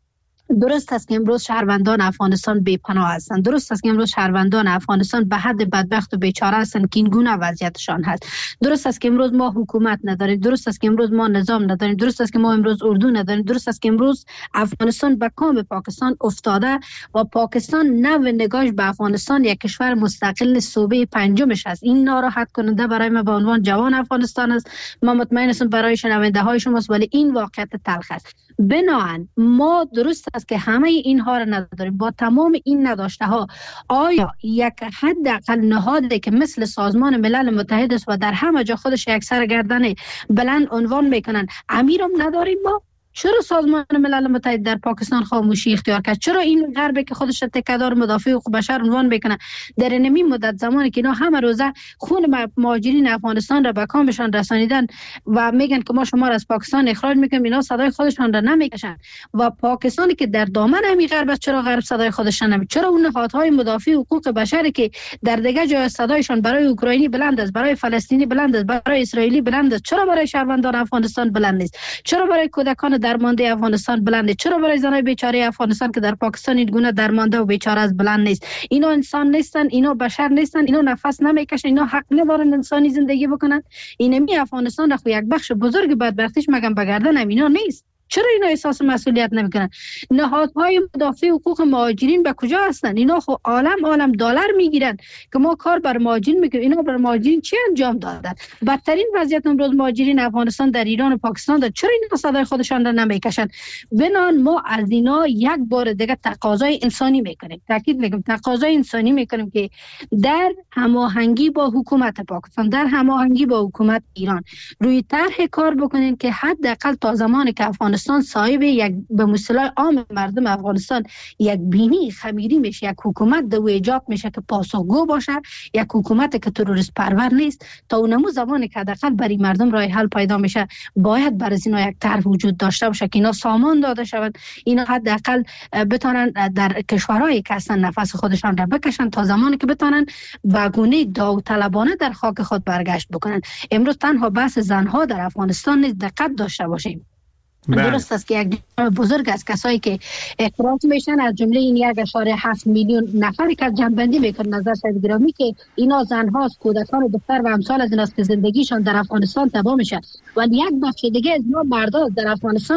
درست است که امروز شهروندان افغانستان بی‌پناه هستند، درست است که امروز شهروندان افغانستان به حد بدبخت و بیچاره هستند که این گونه وضعیتشان هست، درست است که امروز ما حکومت نداریم، درست است که امروز ما نظام نداریم، درست است که ما امروز اردو نداریم، درست است که امروز افغانستان به کام پاکستان افتاده و پاکستان نو نگاهش به افغانستان یک کشور مستقل صوبه پنجمش است. این ناراحت کننده برای ما به عنوان جوان افغانستان است، ما مطمئن هستم برای شنونده های شماست، ولی این واقعیت تلخ است. بنابراین ما درست است که همه اینها را نداریم. با تمام این نداشته ها آیا یک حداقل نهادی که مثل سازمان ملل متحد است و در همه جا خودش یک سرگردن بلند عنوان میکنن امیرم نداریم ما؟ چرا سازمان ملل متحد در پاکستان خاموشی اختیار کرد؟ چرا این غربی که خودش تکیه‌دار مدافع حقوق بشر عنوان میکنه در این مدت زمانی که اینا همه روزه خون مهاجرین افغانستان را به کامشان رسانیدن و میگن که ما شما را از پاکستان اخراج میکنیم، اینا صدای خودشان را نمیکشن و پاکستانی که در دامن همین غرب است چرا غرب صدای خودشان نمی؟ چرا اون نهادهای مدافع حقوق بشری که در دیگه جای صدایشان برای اوکراینی بلند است، برای فلسطینی بلند است، برای اسرائیلی بلند است، چرا برای شهروندان افغانستان بلند نیست؟ چرا برای کودکان درمانده افغانستان بلنده؟ چرا برای زنای بیچاره افغانستان که در پاکستان این گونه درمانده و بیچاره از بلند نیست؟ اینا انسان نیستن، اینا بشر نیستن، اینا نفس نمیکشن، اینا حق ندارن انسانی زندگی بکنن؟ اینمی افغانستان را خو یک بخش بزرگ بدبختیش مگم بگردن اینا نیست؟ چرا اینا احساس مسئولیت نمیکنن؟ نهادهای مدافع حقوق مهاجرین به کجا هستن؟ اینا خو عالم عالم دلار میگیرن که ما کار بر مهاجرین میکنیم، اینا بر مهاجرین چی انجام دادن؟ بدترین وضعیت امروز مهاجرین افغانستان در ایران و پاکستان داره. چرا اینا صدای خودشان را نمیکشن؟ بنان ما از اینا یک بار دیگه تقاضای انسانی میکنیم، تاکید میکنیم تقاضای انسانی میکنیم که در هماهنگی با حکومت پاکستان، در هماهنگی با حکومت ایران روی طرح کار بکنین که حداقل تا زمانی که افغانستان صاحب یک به مصطلح عام مردم افغانستان یک بینی خمیری میشه، یک حکومت دو ایجاد میشه که پاسخگو باشه، یک حکومت که تروریست پرور نیست، تا اونمو زمانی که حداقل برای مردم راه حل پیدا میشه باید برای اینا یک طرح وجود داشته باشه که اینا سامان داده شود، اینا حداقل بتونن در کشورهایی که هستن نفس خودشان را بکشن تا زمانی که بتونن به گونه داوطلبانه در خاک خود برگشت بکنن. امروز تنها بحث زنها در افغانستان نیست، دقت داشته باشیم. درست است که یک بزرگ از کسایی که اخراج میشن از جمله این یک اشاره هفت میلیون نفری که جنبندی میکنه نظر صاحب گرامی که اینا زنهاست، کودکان و دختر و امثال از ایناست که زندگیشان در افغانستان تباه میشه، ولی یک بخش دیگه از ما مردان در افغانستان که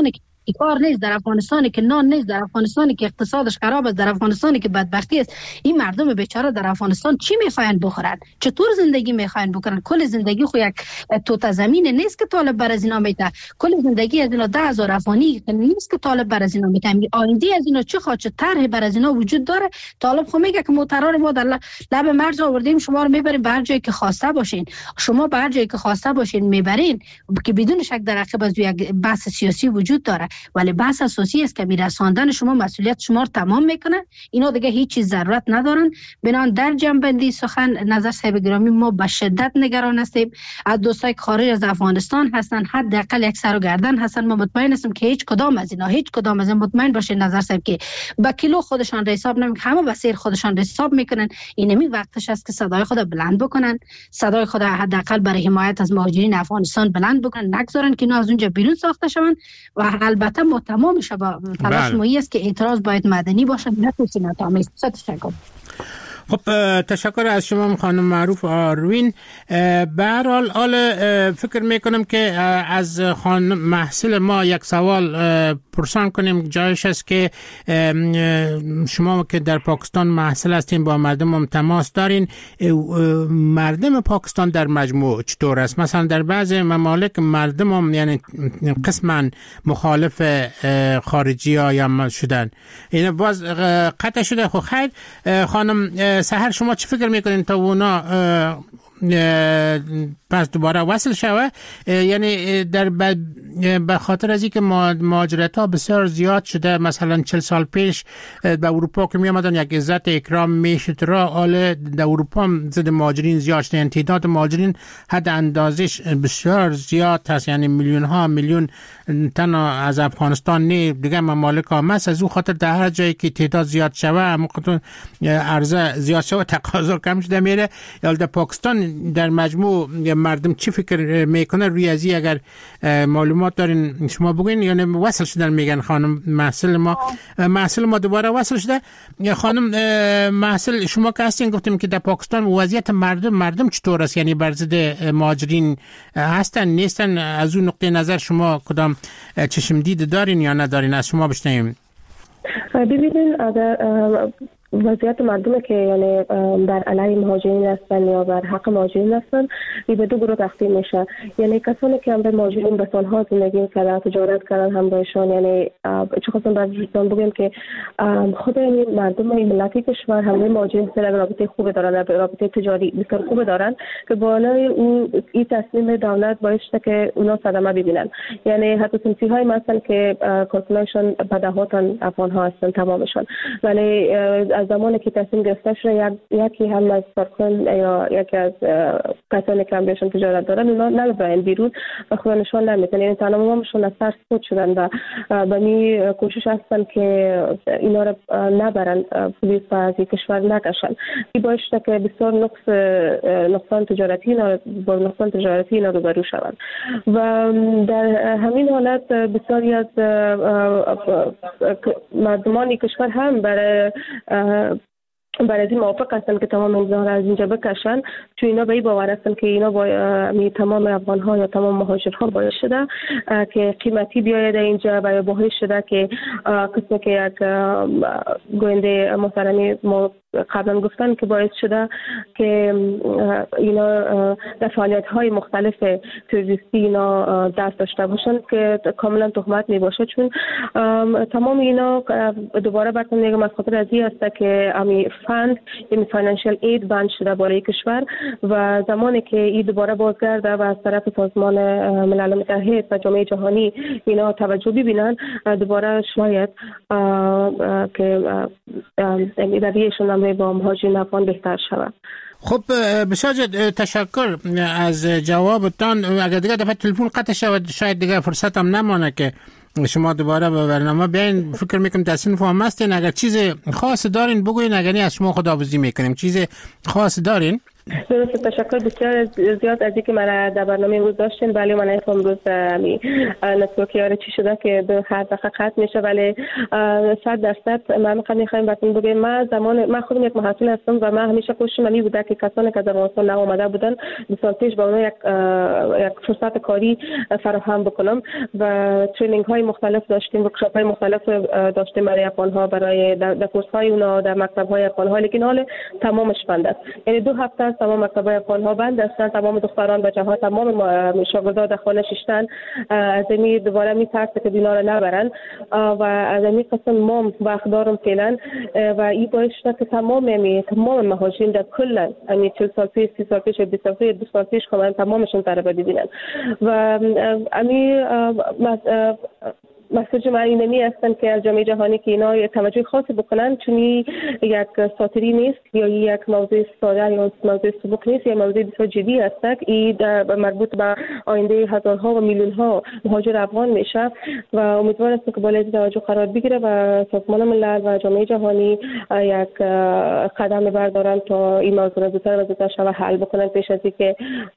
کار نیست در افغانستانی که نان نیست، در افغانستانی که اقتصادش خراب است، در افغانستانی که بدبختی است، این مردم بیچاره در افغانستان چی میخواین بخورن؟ چطور زندگی میخواین بکنن؟ کل زندگی خو یک توت زمین نیست که طالب بر از اینا میده. کل زندگی از اینا ده هزار افغانی نیست که طالب بر از اینا میده. آینده از اینا چه خواهد، چه طرح بر از اینا وجود داره؟ طالب خو میگه که موتران ما در لب مرز آوردیم، شما رو میبریم به هر جایی که خواسته باشین. شما به هر جایی که خواسته باشین میبرین، که بدون شک در عقب از یک بحث سیاسی وجود داره، ولی بحث اساسی است که میرساندن شما مسئولیت شما رو تمام میکنه. اینا دیگه هیچ چیز ضرورت ندارن. بنان در جنبندی سخن نظر صاحب گرامی، ما به شدت نگران هستیم از دوستای خارج از افغانستان هستن، حداقل یک سر و گردن هستن. ما مطمئن هستیم که هیچ کدام از اینا هیچ کدام از اینا مطمئن باشه نظر صاحب که با کیلو خودشان را حساب نمیکنن، همه به سیر خودشان را حساب میکنن. اینمی وقتش است که صدای خود بلند بکنن، صدای خود حداقل برای حمایت از مهاجرین افغانستان بلند بکنن، نگذارن که اینا از اونجا بیرون ساخته شوند. و البته ما تمام شبا تلاش مایی است که اعتراض باید مدنی باشه، نه سیاسی آمیز. تشکر. خب تشکر از شما خانم معروف آروین. به هر حال فکر میکنم که از خانم محصل ما یک سوال پرسان کنیم، جایش است که شما که در پاکستان محصل هستین، با مردم هم تماس دارین، مردم پاکستان در مجموع چطور است؟ مثلا در بعض ممالک مردم هم یعنی قسما مخالف خارجی ها یا شدن، این باز قطع شده. خب خیر خانم سحر، شما چی فکر میکنین تا اونا پس دوباره وصل شوه؟ یعنی در به خاطر از اینکه مهاجرت ها بسیار زیاد شده، مثلا چهل سال پیش به اروپا که می آمدن یک عزت اکرام میشد را، حال در اروپا هم زد مهاجرین زیاد شده، یعنی تعداد مهاجرین حد اندازش بسیار زیاد هست، یعنی میلیون ها میلیون تنها از افغانستان نه دیگه ممالک هم هست. از او خاطر در هر جایی که تعداد زیاد شوه، همون عرضه زیاد شوه، تقاضا کم شده میره. یا در پاکستان در مجموع مردم چی فکر میکنه روی ازی؟ اگر معلومات دارین شما بگوین. یعنی وصل شدن میگن خانم محصل ما محصل ما دوباره وصل شده. خانم محصل شما که هستین، گفتیم که در پاکستان وضعیت مردم مردم چطور است؟ یعنی بر ضد مهاجرین هستن نیستن؟ از اون نقطه نظر شما کدام چشم دید دارین یا ندارین؟ از شما بشنویم. ببینید اگر وضعیت مردم که یعنی در علیه مهاجرین هستن یا بر حق مهاجرین هستن، این به دو گروه تقسیم میشه. یعنی کسانی که هم به مهاجرین به سالها زندگی کردن، تجارت کردن هم بهشون، یعنی چه خواستم براتون بگم که خود این مردم این ملتی کشور همه مهاجرین سره رابطه خوب دارن، رابطه تجاری بسیار خوب دارن که بالای اون این تصمیم دولت باعث شده که اونا صدمه ببینن. یعنی حتی صنفی های مثلا که کارکنانشون بدهاتن افغان ها هستن تمامشون، ولی از زمانی که تصمیم گرفته شده یکی هم از کارکن یا یکی از کسانی که هم بهشون تجارت دارن اونا نمیبرن بیرون و خودشون نمیتونن، یعنی تمامشون از سر سقوط شدن و به می کوشش هستن که اینا رو نبرن پلیس و از کشور نکشن. این باعث شده که بسیار نقص نقصان تجارتی اینا با نقصان تجارتی اینا روبرو شوند و در همین حالت بسیاری از مردمان کشور هم برای برای این موافق هستن که تمام امضاها از اینجا بکشن، چون اینا به این باور هستن که اینا با تمام افغان ها یا تمام مهاجرها باعث شده که قیمتی بیاید اینجا و یا باعث شده که قسمه که یک گوینده محترمی ما قبلا گفتن که باعث شده که اینا در فعالیت های مختلف تروریستی اینا دست داشته باشن که کاملا تهمت می باشه، چون تمام اینا دوباره براتون میگم از خاطر از این است که امی فند یعنی فاینانشال اید بند شده برای کشور و زمانی که این دوباره بازگرده و از طرف سازمان ملل متحد و جامعه جهانی اینا توجه ببینن، دوباره شاید که رویشون هم با مهاجرین افغان بهتر شود. خب بسیار تشکر از جوابتان. اگر دیگه دفعه تلفن قطع شود شاید دیگه فرصت هم نمانه که شما دوباره به برنامه بیاین. فکر میکنم تصنیف هم هستین، اگر چیز خاص دارین بگوین، اگر نه از شما خداحافظی میکنیم. چیز خاص دارین؟ درست، تشکر بسیار زیاد از اینکه من در برنامه امروز داشتین. ولی من ایت امروز می نتورکی آره چی شده که به هر دقیقه قطع میشه، ولی صد درصد من میخوایم بهتون بگم من زمان من خودم یک محصول هستم و من همیشه کوشش من بوده که کسانی که در افغانستان آمده بودن دو سال پیش با اونها یک یک فرصت کاری فراهم بکنم و ترینینگ های مختلف داشتیم، ورکشاپ های مختلف داشتیم برای افغان ها، برای در کورس های اونا در مکتب های افغان ها، لیکن حال تمامش بند است. یعنی دو هفته است تمام مکتب های افغان ها بند هستند، تمام دختران بچه ها تمام شاگردان در خانه ششتن از این دوباره میترسه که بینا رو نبرن و از این قسم ما وقتدارم فعلا و این باعث شده که تمام یعنی تمام مهاجرین در کل یعنی چهل سال پیش، سی سال پیش، بیست سال پیش، دو سال پیش کاملا تمامشون ضربه ببینن و امی مسیج من اینمی هستن که از جامعه جهانی که اینا توجه خاصی بکنن، چون یک ساتری نیست یا یک موضوع ساده یا موضوع سبک نیست، یا موضوع بسیار جدی است. این مربوط به آینده هزارها و میلیون ها مهاجر افغان میشه و امیدوار هستم که بالای توجه قرار بگیره و سازمان ملل و جامعه جهانی یک قدم بردارن تا این موضوع را زودتر و زودتر شود حل بکنن پیش از اینکه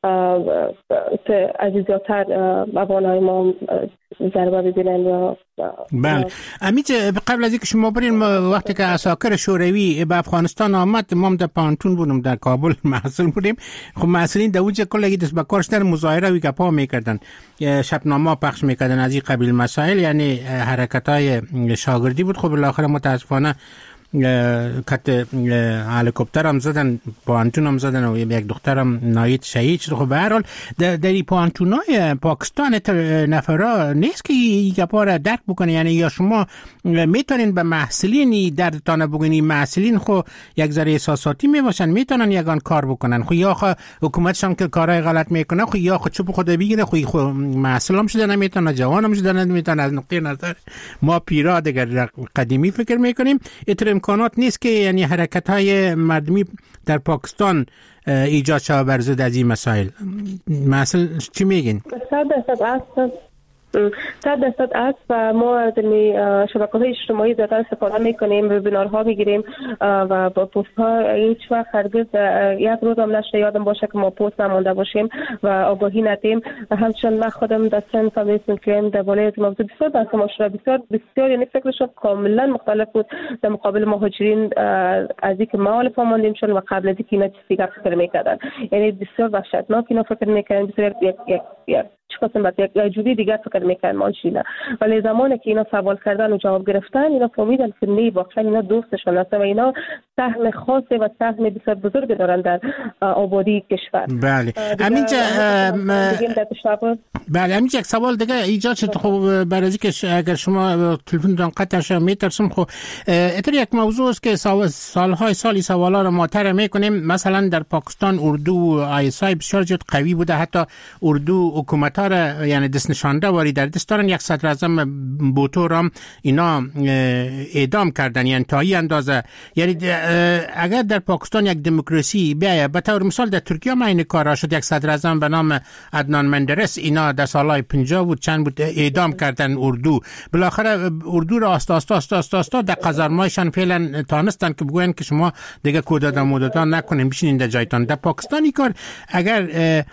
از زیادتر افغان‌های ما ضربه ببینن. بله امیت، قبل از اینکه شما برین، وقتی که عساکر شوروی به افغانستان آمد ما در پانتون بودم در کابل محصول بودیم. خب محصولین در اونجا کلگی دست به کارش در مظاهره و گپا میکردن، شبنامه پخش میکردن از این قبیل مسائل، یعنی حرکت های شاگردی بود. خب بالاخره متاسفانه کت هلیکوپتر هم زدن، پانتون هم زدن و یک دخترم نایت شهید شد. خب به هر حال در این پانتونای پاکستان نفرا نیست که این گپا را درک بکنه، یعنی یا شما میتونین به محصلین دردتان بگین، محصلین خو یک ذره احساساتی میباشن میتونن یگان کار بکنن، خو یا خو حکومتشان که کارهای غلط میکنه خو یا خو چوب خود بگیره، خو خو محصلام شده نمیتونه، جوانم شده نمیتونه. از نقطه نظر ما پیرا دیگر قدیمی فکر میکنیم اتر امکانات نیست که یعنی حرکت های مردمی در پاکستان ایجاد شود بر ضد از این مسائل. مثلا چی میگین؟ صد درصد است، صد درصد است و ما از شبکه‌های اجتماعی زیادتر استفاده میکنیم، وبینارها میگیریم و با پست ها هیچ وقت هرگز یک روز هم نشه یادم باشه که ما پست نمونده باشیم و آگاهی ندیم. همچنین من خودم در سن فامیلیسم که در بالای از موضوع بسیار بحث مشابه بسیار بسیار یعنی فکرشون کاملا مختلف بود در مقابل مهاجرین از اینکه ما الف ماندیم چون و قبل از اینکه اینا چیزی فکر میکردن، یعنی بسیار وحشتناک اینا فکر میکردن، بسیار یک یک یک چقدر بعد یک جوری دیگر فکر میکنن ماشینا. ولی زمانی که اینا سوال کردن و جواب گرفتن اینا فهمیدن که نه واقعا اینا دوستشون هستن و اینا سهم خاصه و سهم بسیار بزرگ دارن در آبادی کشور. بله همینجا بله همینجا یک سوال دیگه ایجاد شد. خب برای اینکه اگر شما تلفنتون قطع شه میترسم، خب اتر یک موضوع است که سالهای سالی سوالا رو مطرح میکنیم. مثلا در پاکستان اردو آی اس آی بسیار زیاد قوی بوده، حتی اردو حکومت یعنی دست نشانده واری در دست دارن. یک صدر اعظم بوتو هم اینا اعدام کردن، یعنی تا این اندازه. یعنی اگر در پاکستان یک دموکراسی بیایه، به طور مثال در ترکیه ما این کارا شد، یک صدر اعظم به نام عدنان مندرس اینا در سالهای پنجاه بود چند بود اعدام کردن اردو. بالاخره اردو را آستا آستا آستا آستا آستا در قزارمایشان فعلا تانستن که بگوین که شما دیگه کودتا مودتا نکنین بشینین در جایتان. در پاکستانی کار اگر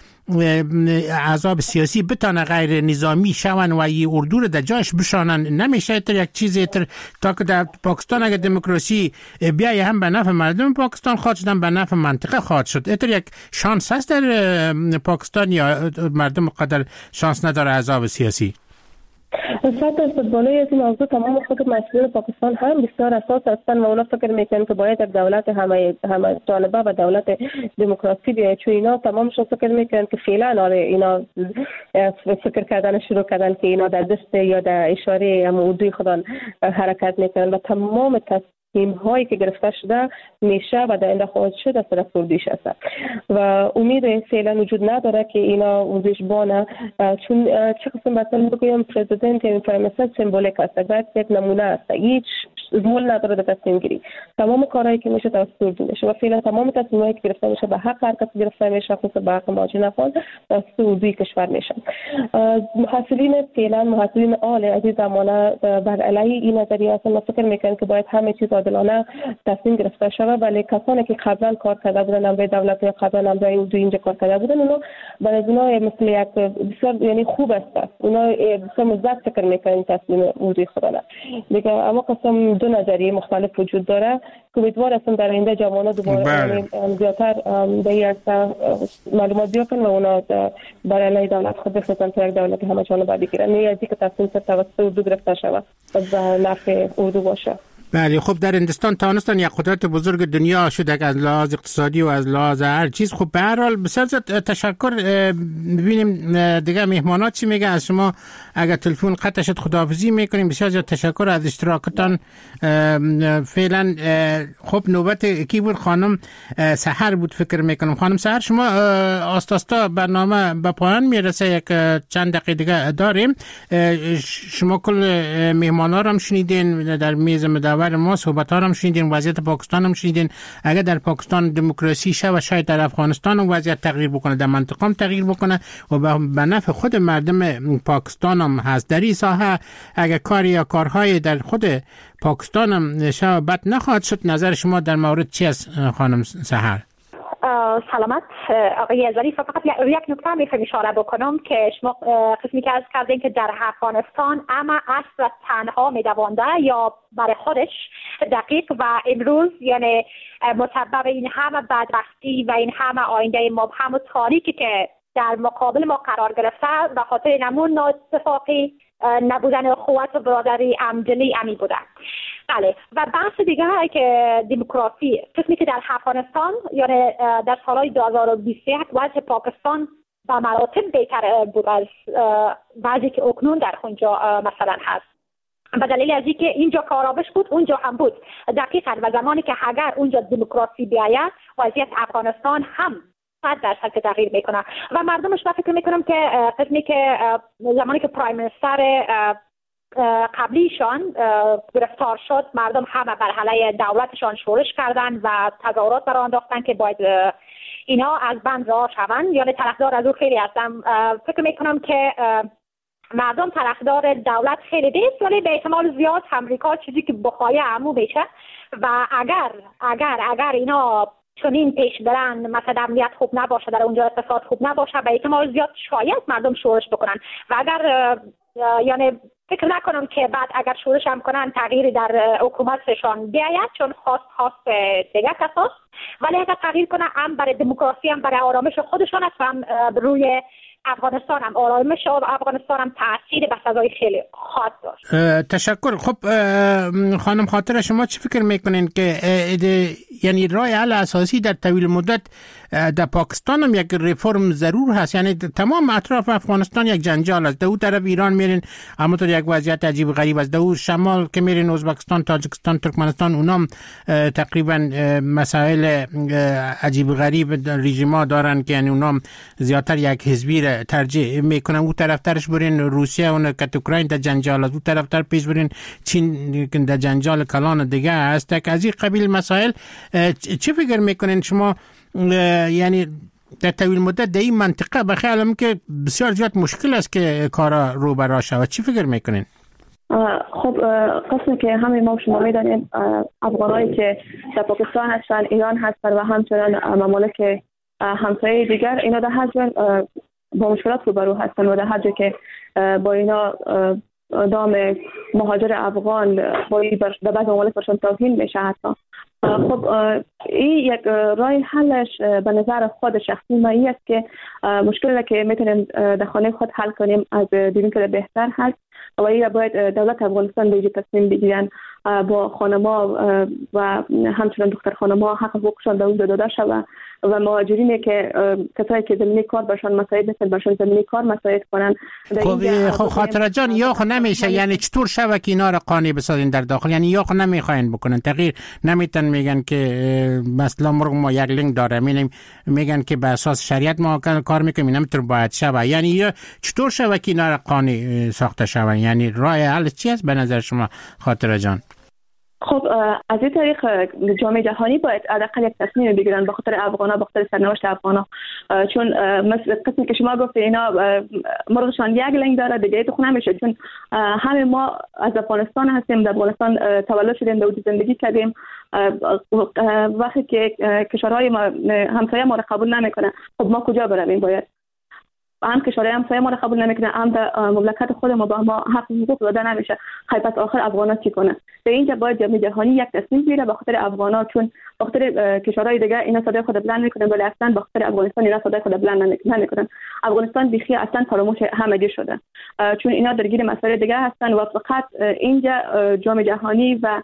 احزاب سیاسی بتانه غیر نظامی شون و ای اردو رو در جایش بشانن، نمیشه تر یک چیزی تر تا که در پاکستان اگر دموکراسی بیایه هم به نفع مردم پاکستان خواهد شدن به نفع منطقه خواهد شد. اتر یک شانس هست در پاکستان یا مردم قدر شانس نداره احزاب سیاسی؟ صد درصد بالای از این موضوع تمام خود مسئولین پاکستان هم بسیار اساس هستند و اونا فکر میکنن که باید یک دولت همه همه جانبه و دولت دموکراسی بیاید، چون اینا تمامشون فکر میکنن که فعلا آره اینا فکر کردن شروع کردن که اینا در دست یا در اشاره موضوع خودان حرکت میکنن و تمام تصمیم هایی که گرفته شده میشه و در آینده خواهد شد از طرف کردیش هست و امید فعلا وجود نداره که اینا وزش بانه، چون چه قسم مثلا بگویم پرزیدنت یا پرایم منیستر سمبولیک است، باید یک نمونه است. هیچ رول نداره در تصمیم گیری. تمام کارهایی که میشه توسط اردو میشه و فعلا تمام تصمیمایی که گرفته میشه به حق هر کس گرفته میشه، خصوصا به حق مهاجرین افغان توسط اردوی کشور میشه. محصلین فعلا محصلین عال از این زمانه بر علیه این نظریه هستن و فکر میکنن که باید همه چیز عادلانه تصمیم گرفته شود، ولی کسانی که قبلا کار کرده بودن امروی دولت یا قبلا امروی اردو اینجا کار کرده بودن اونا برای اونا مثل یک بسیار یعنی خوب است، اونا بسیار مثبت فکر میکنن تصمیم اردوی خودنا دیگه. اما قسم دو نظریه مختلف وجود داره که امیدوار هستم در آینده جوانان دوباره زیادتر در این معلومات بیابن و اونا برای علیه دولت خود بسازن تا یک دولت همه جانبه بگیرن، نه از اینکه تصمیم توسط اردو گرفته شود و به نفع اردو باشه. بله خب در هندوستان توانستن یک قدرت بزرگ دنیا شده از لحاظ اقتصادی و از لحاظ هر چیز. خب به هر حال بسیار تشکر. ببینیم دیگه مهمانات چی میگن از شما. اگر تلفن قطع شد خداحافظی میکنیم. بسیار زیاد تشکر از اشتراکتان. فعلا خب نوبت کی بود؟ خانم سحر بود فکر میکنم. خانم سحر شما آستاستا برنامه به پایان میرسه، یک چند دقیقه دیگه داریم. شما کل مهمانا رو هم شنیدین در میز مدور ما، صحبت ها رو هم شنیدین، وضعیت پاکستان هم شنیدین. اگر در پاکستان دموکراسی شه و شاید در افغانستان هم وضعیت تغییر بکنه، در منطقه هم تغییر بکنه و به نفع خود مردم پاکستان هم هست. در این ساحه اگر کاری یا کارهای در خود پاکستان هم شه بد نخواهد شد. نظر شما در مورد چی است خانم سحر؟ سلامت آقای ظریف. فقط یک نکته میخوام اشاره بکنم که شما قسمی که از کردین که در افغانستان اما اصل تنها میدوانده یا برای خودش دقیق و امروز یعنی مسبب این همه بدبختی و این همه آینده مبهم و تاریکی که در مقابل ما قرار گرفته و خاطر نمون نااتفاقی نبودن اخوت و برادری عمدنی امی بوده. بله و بحث دیگه های که دموکراسی قسمی که در افغانستان یعنی در سالهای دو هزار و بیست و یک وضع پاکستان به مراتب بهتر بود از وضعی که اکنون در اونجا مثلا هست، به دلیل از اینکه اینجا کارآمد بود اونجا هم بود دقیقاً و زمانی که اگر اونجا دموکراسی بیاید وضعیت افغانستان هم صد درصد که تغییر میکنه و مردمش با فکر میکنم که قسمی که زمانی که پرایم منستر قبلیشان گرفتار شد مردم همه بر علیه دولتشان شورش کردن و تظاهرات برآورده انداختن که باید اینا از بند رها شوند. یعنی طرفدار از او خیلی هستم. فکر میکنم که مردم طرفدار دولت خیلی نیست، ولی به احتمال زیاد امریکا چیزی که بخواه عمو میشه و اگر اگر اگر اینا چنین پیش برن مثلا امنیت خوب نباشه در اونجا اقتصاد خوب نباشه به احتمال زیاد شاید مردم شورش بکنن و اگر یعنی فکر نکنم که بعد اگر شورش هم کنن تغییری در حکومتشان بیاید چون خواست خواست دیگه کساست، ولی اگر تغییر کنه هم برای دموکراسی هم برای آرامش خودشان است و هم روی افغانستان هم آرامش و افغانستان هم تأثیر به سزای خیلی خاص داشت. تشکر. خب خانم خاطر شما چی فکر میکنین که یعنی راه حل اساسی در طویل مدت در پاکستان هم یک ریفرم ضرور هست؟ یعنی تمام اطراف افغانستان یک جنجال است. در اون طرف ایران میرین اما تو یک وضعیت عجیب غریب است. در اون شمال که میرین ازبکستان، تاجیکستان، ترکمنستان اونام تقریبا مسائل عجیب غریب رژیما دارن که یعنی اونام زیاتر یک حزبی ترجیح میکنن. اون طرف ترش برین روسیه اون که اوکراین در جنجال است، اون طرف تر پیش برین چین در جنجال کلان دیگه است. که از این قبیل مسائل چی فکر میکنین شما؟ یعنی در طویل مدت در این منطقه به خیالم که بسیار زیاد مشکل است که کارا رو برا شود. چی فکر میکنین؟ خب قسمی که همه ما شما میدانیم افغانایی که در پاکستان هستن، ایران هستن و همچنان ممالک همسایه دیگر، اینا در هر جا با مشکلات روبرو هستن و در هر جا که با اینا دام مهاجر افغان با در بعض ممالک برشان توهین میشه حتی. خب این یک راه حلش به نظر خود شخصی ما این است که مشکلی که میتونیم در خانه خود حل کنیم از دیدیم که بهتر هست و این باید دولت افغانستان به تصمیم بگیرن با خانما و همچنان دختر خانما حق حقوقشان در اون داده شود و مهاجرینی که کسایی که زمینی کار برشان مساعد نیستن برشان زمینی کار مساعد کنن. خب خاطر جان یا خو نمیشه، یعنی چطور شود که اینا را قانع بسازین در داخل؟ یعنی یا خو نمیخواین بکنن تغییر نمیتن، میگن که مثلا مرغ ما یک لنگ داره، میگن میگن که به اساس شریعت ما کار میکنیم نمیتونه باید شود. یعنی یا چطور شود که اینا را قانع ساخته شود؟ یعنی راه حل چی است به نظر شما خاطر جان؟ خب از این طریق جامعه جهانی باید حداقل یک تصمیم بگیرن به خاطر افغانا، به خاطر سرنوشت افغانا، چون مثل قسمی که شما گفت اینا مرغشان یک لنگ داره دیگه تو خونه نمیشه، چون همه ما از افغانستان هستیم، در افغانستان تولد شدیم، در زندگی کردیم. وقتی که کشورهای ما همسایه ما را قبول نمیکنه، خب ما کجا برویم؟ باید هم کشورهای همسایه ما را قبول نمیکنه، هم در مملکت خود ما با ما حق حقوق داده نمیشه. خیلی پس آخر افغانا چی کنه؟ در اینجا باید جامعه جهانی یک تصمیم بگیره به خاطر افغانا، چون به خاطر کشورهای دیگه اینا صدای خود بلند میکنن ولی اصلا به خاطر افغانستان اینا صدای خود بلند نمیکنن. افغانستان بیخی اصلا فراموش همگی شده، چون اینا درگیر مسائل دیگه هستن و فقط اینجا جامعه جهانی و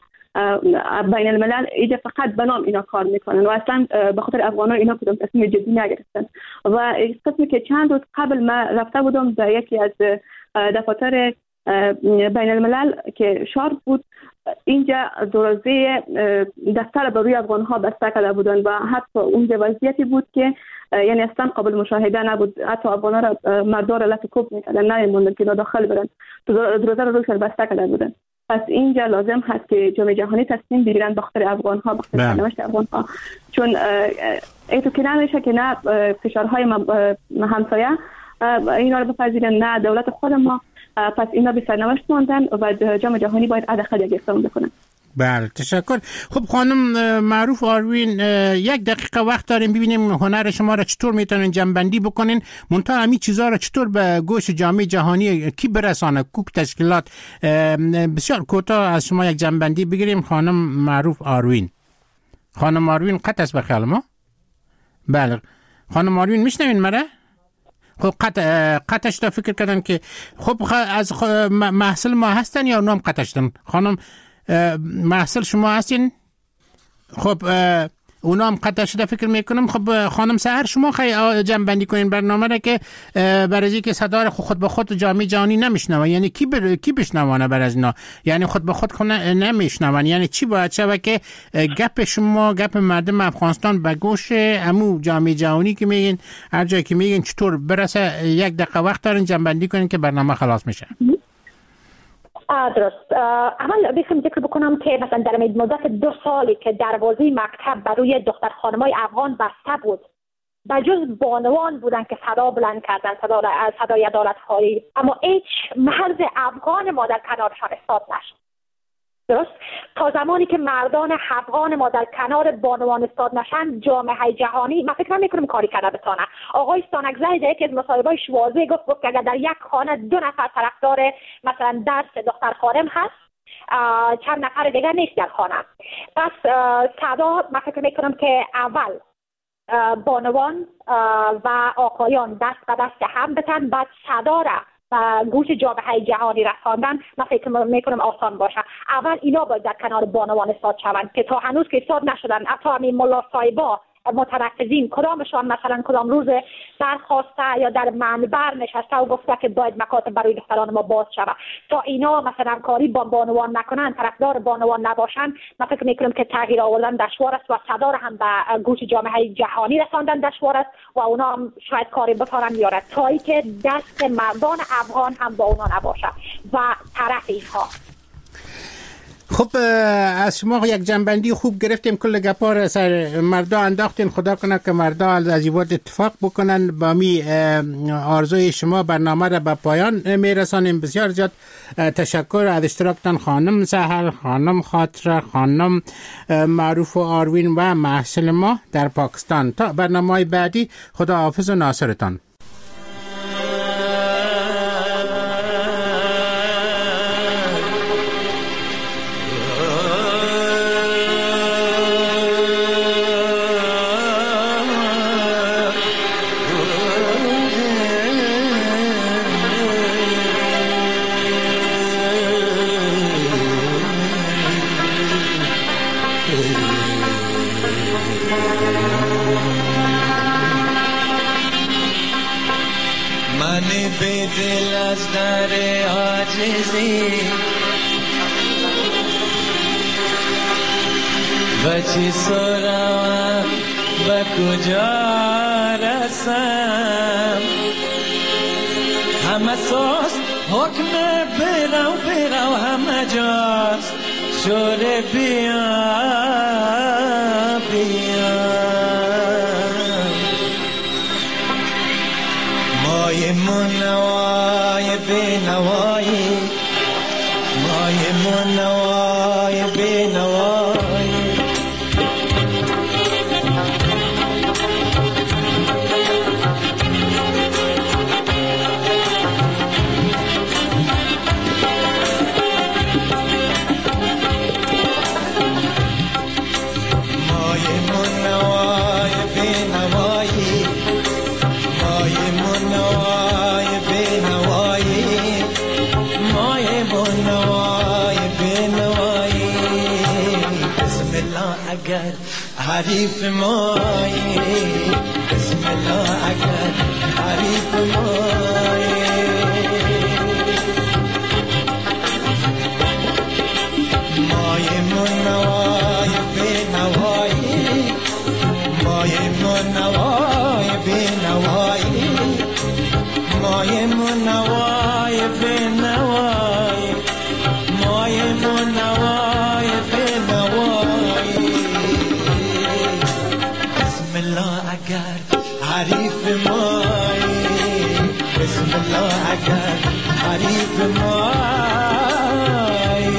بین الملل اینجا فقط به نام اینا کار میکنن و اصلا به خاطر افغانا اینا کدام تصمیم جدی نگرفتن. و قسمی که چند روز قبل ما رفته بودم در یکی از دفاتر بین الملل که شارپ بود، اینجا دروازه دفتر به روی افغان ها بسته کرده بودن و حتی اونجا وضعیتی بود که یعنی اصلا قابل مشاهده نبود. حتی افغان ها را مردار را لط کوب میکردن، نمیموندن که داخل برن، دروازه را روشن بسته کرده بودن. پس اینجا لازم هست که جامعه جهانی تصمیم بگیرن به خاطر افغان ها، به خاطر سرنوشت افغان ها، چون ایتو که نمیشه که نه فشارهای همسایه اینا رو بپذیرن نه دولت خود ما. پس اینا به سرنوشت ماندن و جامعه جهانی باید حداقل یک اقدام بکنه. بله تشکر. خب خانم معروف آروین، یک دقیقه وقت داریم ببینیم هنر شما را چطور میتونین جنبندی بکنین، منتها همین چیزها را چطور به گوش جامعه جهانی کی برسانه، کوک تشکیلات. بسیار کوتاه از شما یک جنبندی بگیریم. خانم معروف آروین. خانم آروین قطع است بخیال ما؟ بله خانم آروین میشنوین مرا؟ خب قطع قطعش تا فکر کردن که خب از محصل ما هستن یا اونام قطع شدن؟ خانم محصل شما هستین؟ خب اونا هم قطع شده فکر میکنم. خب خانم سحر شما خیلی جنبندی کنین برنامه را که برای که صدا خود به خود جامعه جهانی نمیشنوه، یعنی کی بر... کی بشنوانه بر از اینا، یعنی خود به خود نمیشنون، یعنی چی باید شود که گپ شما گپ مردم افغانستان به گوش امو جامعه جهانی که میگین هر جایی که میگین چطور برسه؟ یک دقیقه وقت دارین جنبندی کنین که برنامه خلاص میشه. درست. اول بخوام ذکر بکنم که مثلا در مدت دو سالی که دروازه مکتب برای دختر خانمای افغان بسته بود، بجز بانوان بودن که صدا بلند کردن، صدا صدای عدالت خواهی، اما هیچ مرد افغان ما در کنارشان ایستاد نشد. درست؟ تا زمانی که مردان افغان ما در کنار بانوان ایستاد نشن، جامعه جهانی من فکر نمی‌کنم کاری کرده بتونه. آقای ستانکزی در یکی از مصاحبه‌هایش واضح گفت گفت که اگر در یک خانه دو نفر طرفدار مثلا درس دختر خانم هست، چند نفر دیگر نیست در خانه. پس صدا من فکر می‌کنم که اول بانوان و آقایان دست به دست هم بتن، بعد صدا را گوش جامعه جهانی رساندن من فکر میکنم آسان باشه. اول اینا باید در کنار بانوان ایستاد شوند که تا هنوز که ایستاد نشدن. حتی همین ملا صاحبا متنفذین کدامشان مثلا کدام روز درخواسته یا در منبر نشسته و گفته که باید مکاتب برای دختران ما باز شود، تا اینا مثلا کاری با بانوان نکنن، طرفدار بانوان نباشن، من فکر میکنم که تغییر آوردن دشوار است و صدا را هم به گوش جامعه جهانی رساندن دشوار است و اونا هم شاید کاری بتونن بیارن تا ای که دست مردان افغان هم با اونا نباشه و طرف اینها. خب از شما یک جنبندی خوب گرفتیم، کل گپا را سر مردا انداختین. خدا کنه که مردا از این اتفاق بکنن. با می آرزوی شما برنامه را به پایان میرسانیم. بسیار زیاد تشکر از اشتراکتان خانم سحر، خانم خاطره، خانم معروف آروین و محصل ما در پاکستان. تا برنامه بعدی خدا حافظ و ناصرتان. دل از در عاجزی بچی سرم و کجا رسم، همه ساز حکم برو برو همه جاست، شوره بیا بیا مای منوای بینوایی مای منوای بینوایی حریف مایی بسم الله اگر حریف مایی مای منوای بینوایی مای منوای بینوایی مای منوای بینوایی مای منوای بینوایی اگر حریف مایی بسم الله اگر حریف مایی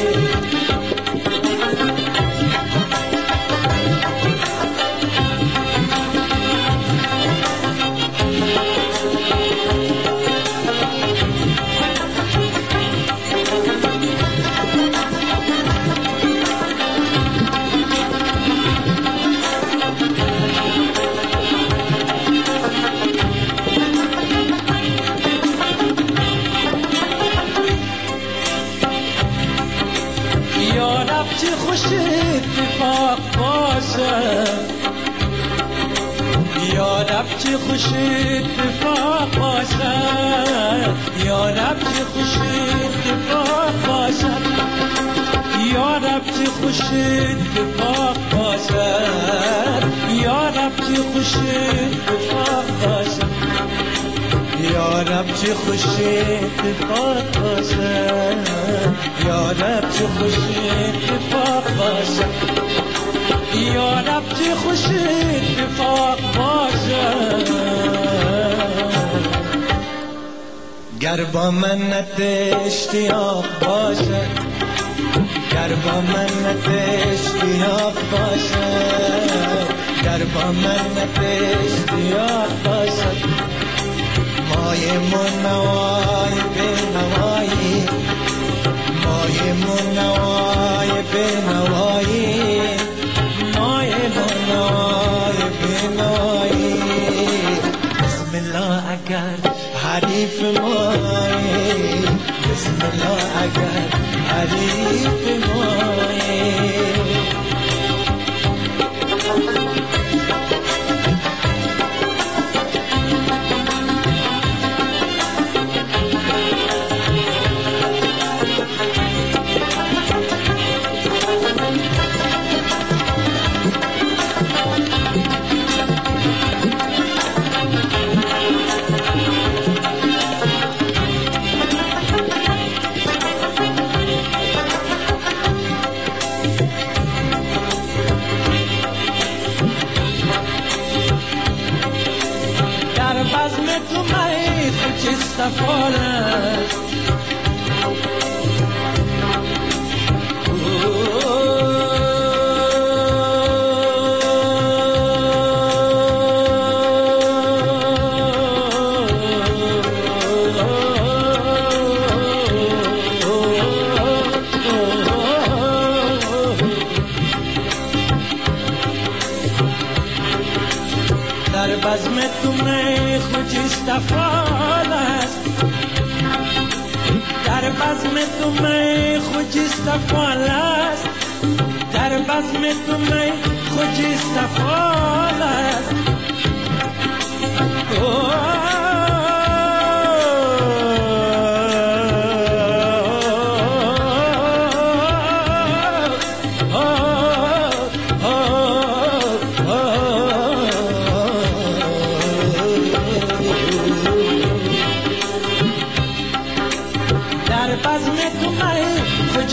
اتفاق باشه یا رب چه خوش اتفاق باشه یا رب چه خوش اتفاق باشه یا رب چه خوش اتفاق باشه یا رب چه خوش اتفاق باشه یا رب چه خوش اتفاق باشه یا رب چه خوش اتفاق باشه یا رب چه خوش اتفاق باشه گر با منت اشتیاق باشه گر با منت اشتیاق باشه گر با منت اشتیاق باشه مای منوای بینوایی مای منوای بینوایی مای منوای بینوایی بسم الله اگر حریف مایی بسم الله اگر حریف مایی در بزم تو می خوجیست فال است در بزم تو می خوجیست فال است در بزم تو می خوجیست فال است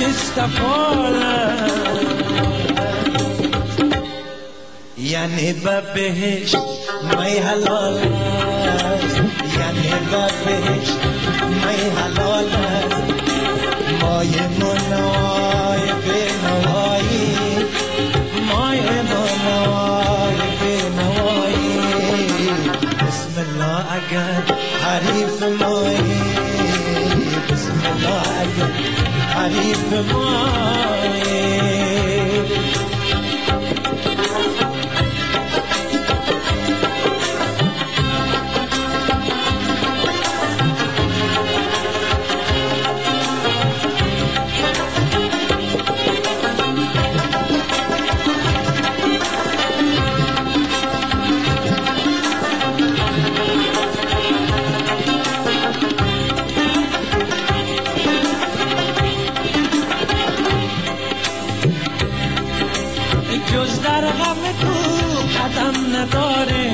یعنی به بهشت می حلال است، یعنی به بهشت می حلال است، مای منای به نوایی، مای منای به نوایی. بسم الله اگر حریف مایی، بسم الله اگر حریف مایی. جز در غم تو قدم نداره،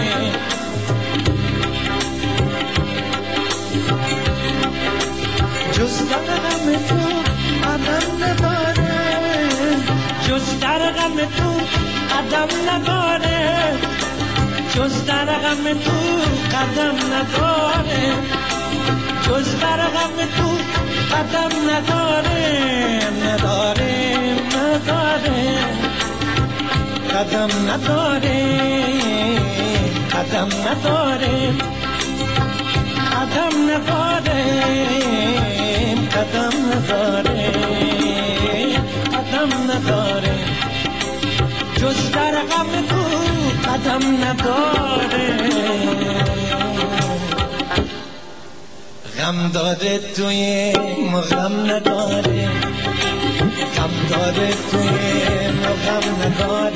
جز در غم تو قدم نداره، جز در غم تو قدم نداره، جز در غم تو قدم نداره، جز در غم تو قدم نداره، نداره نداره قدم نداره، قدم نداره، قدم نداره، قدم نداره، قدم نداره، جز در غم تو قدم نداره. غم داره توی غم نداره، غم داره توی غم نداره،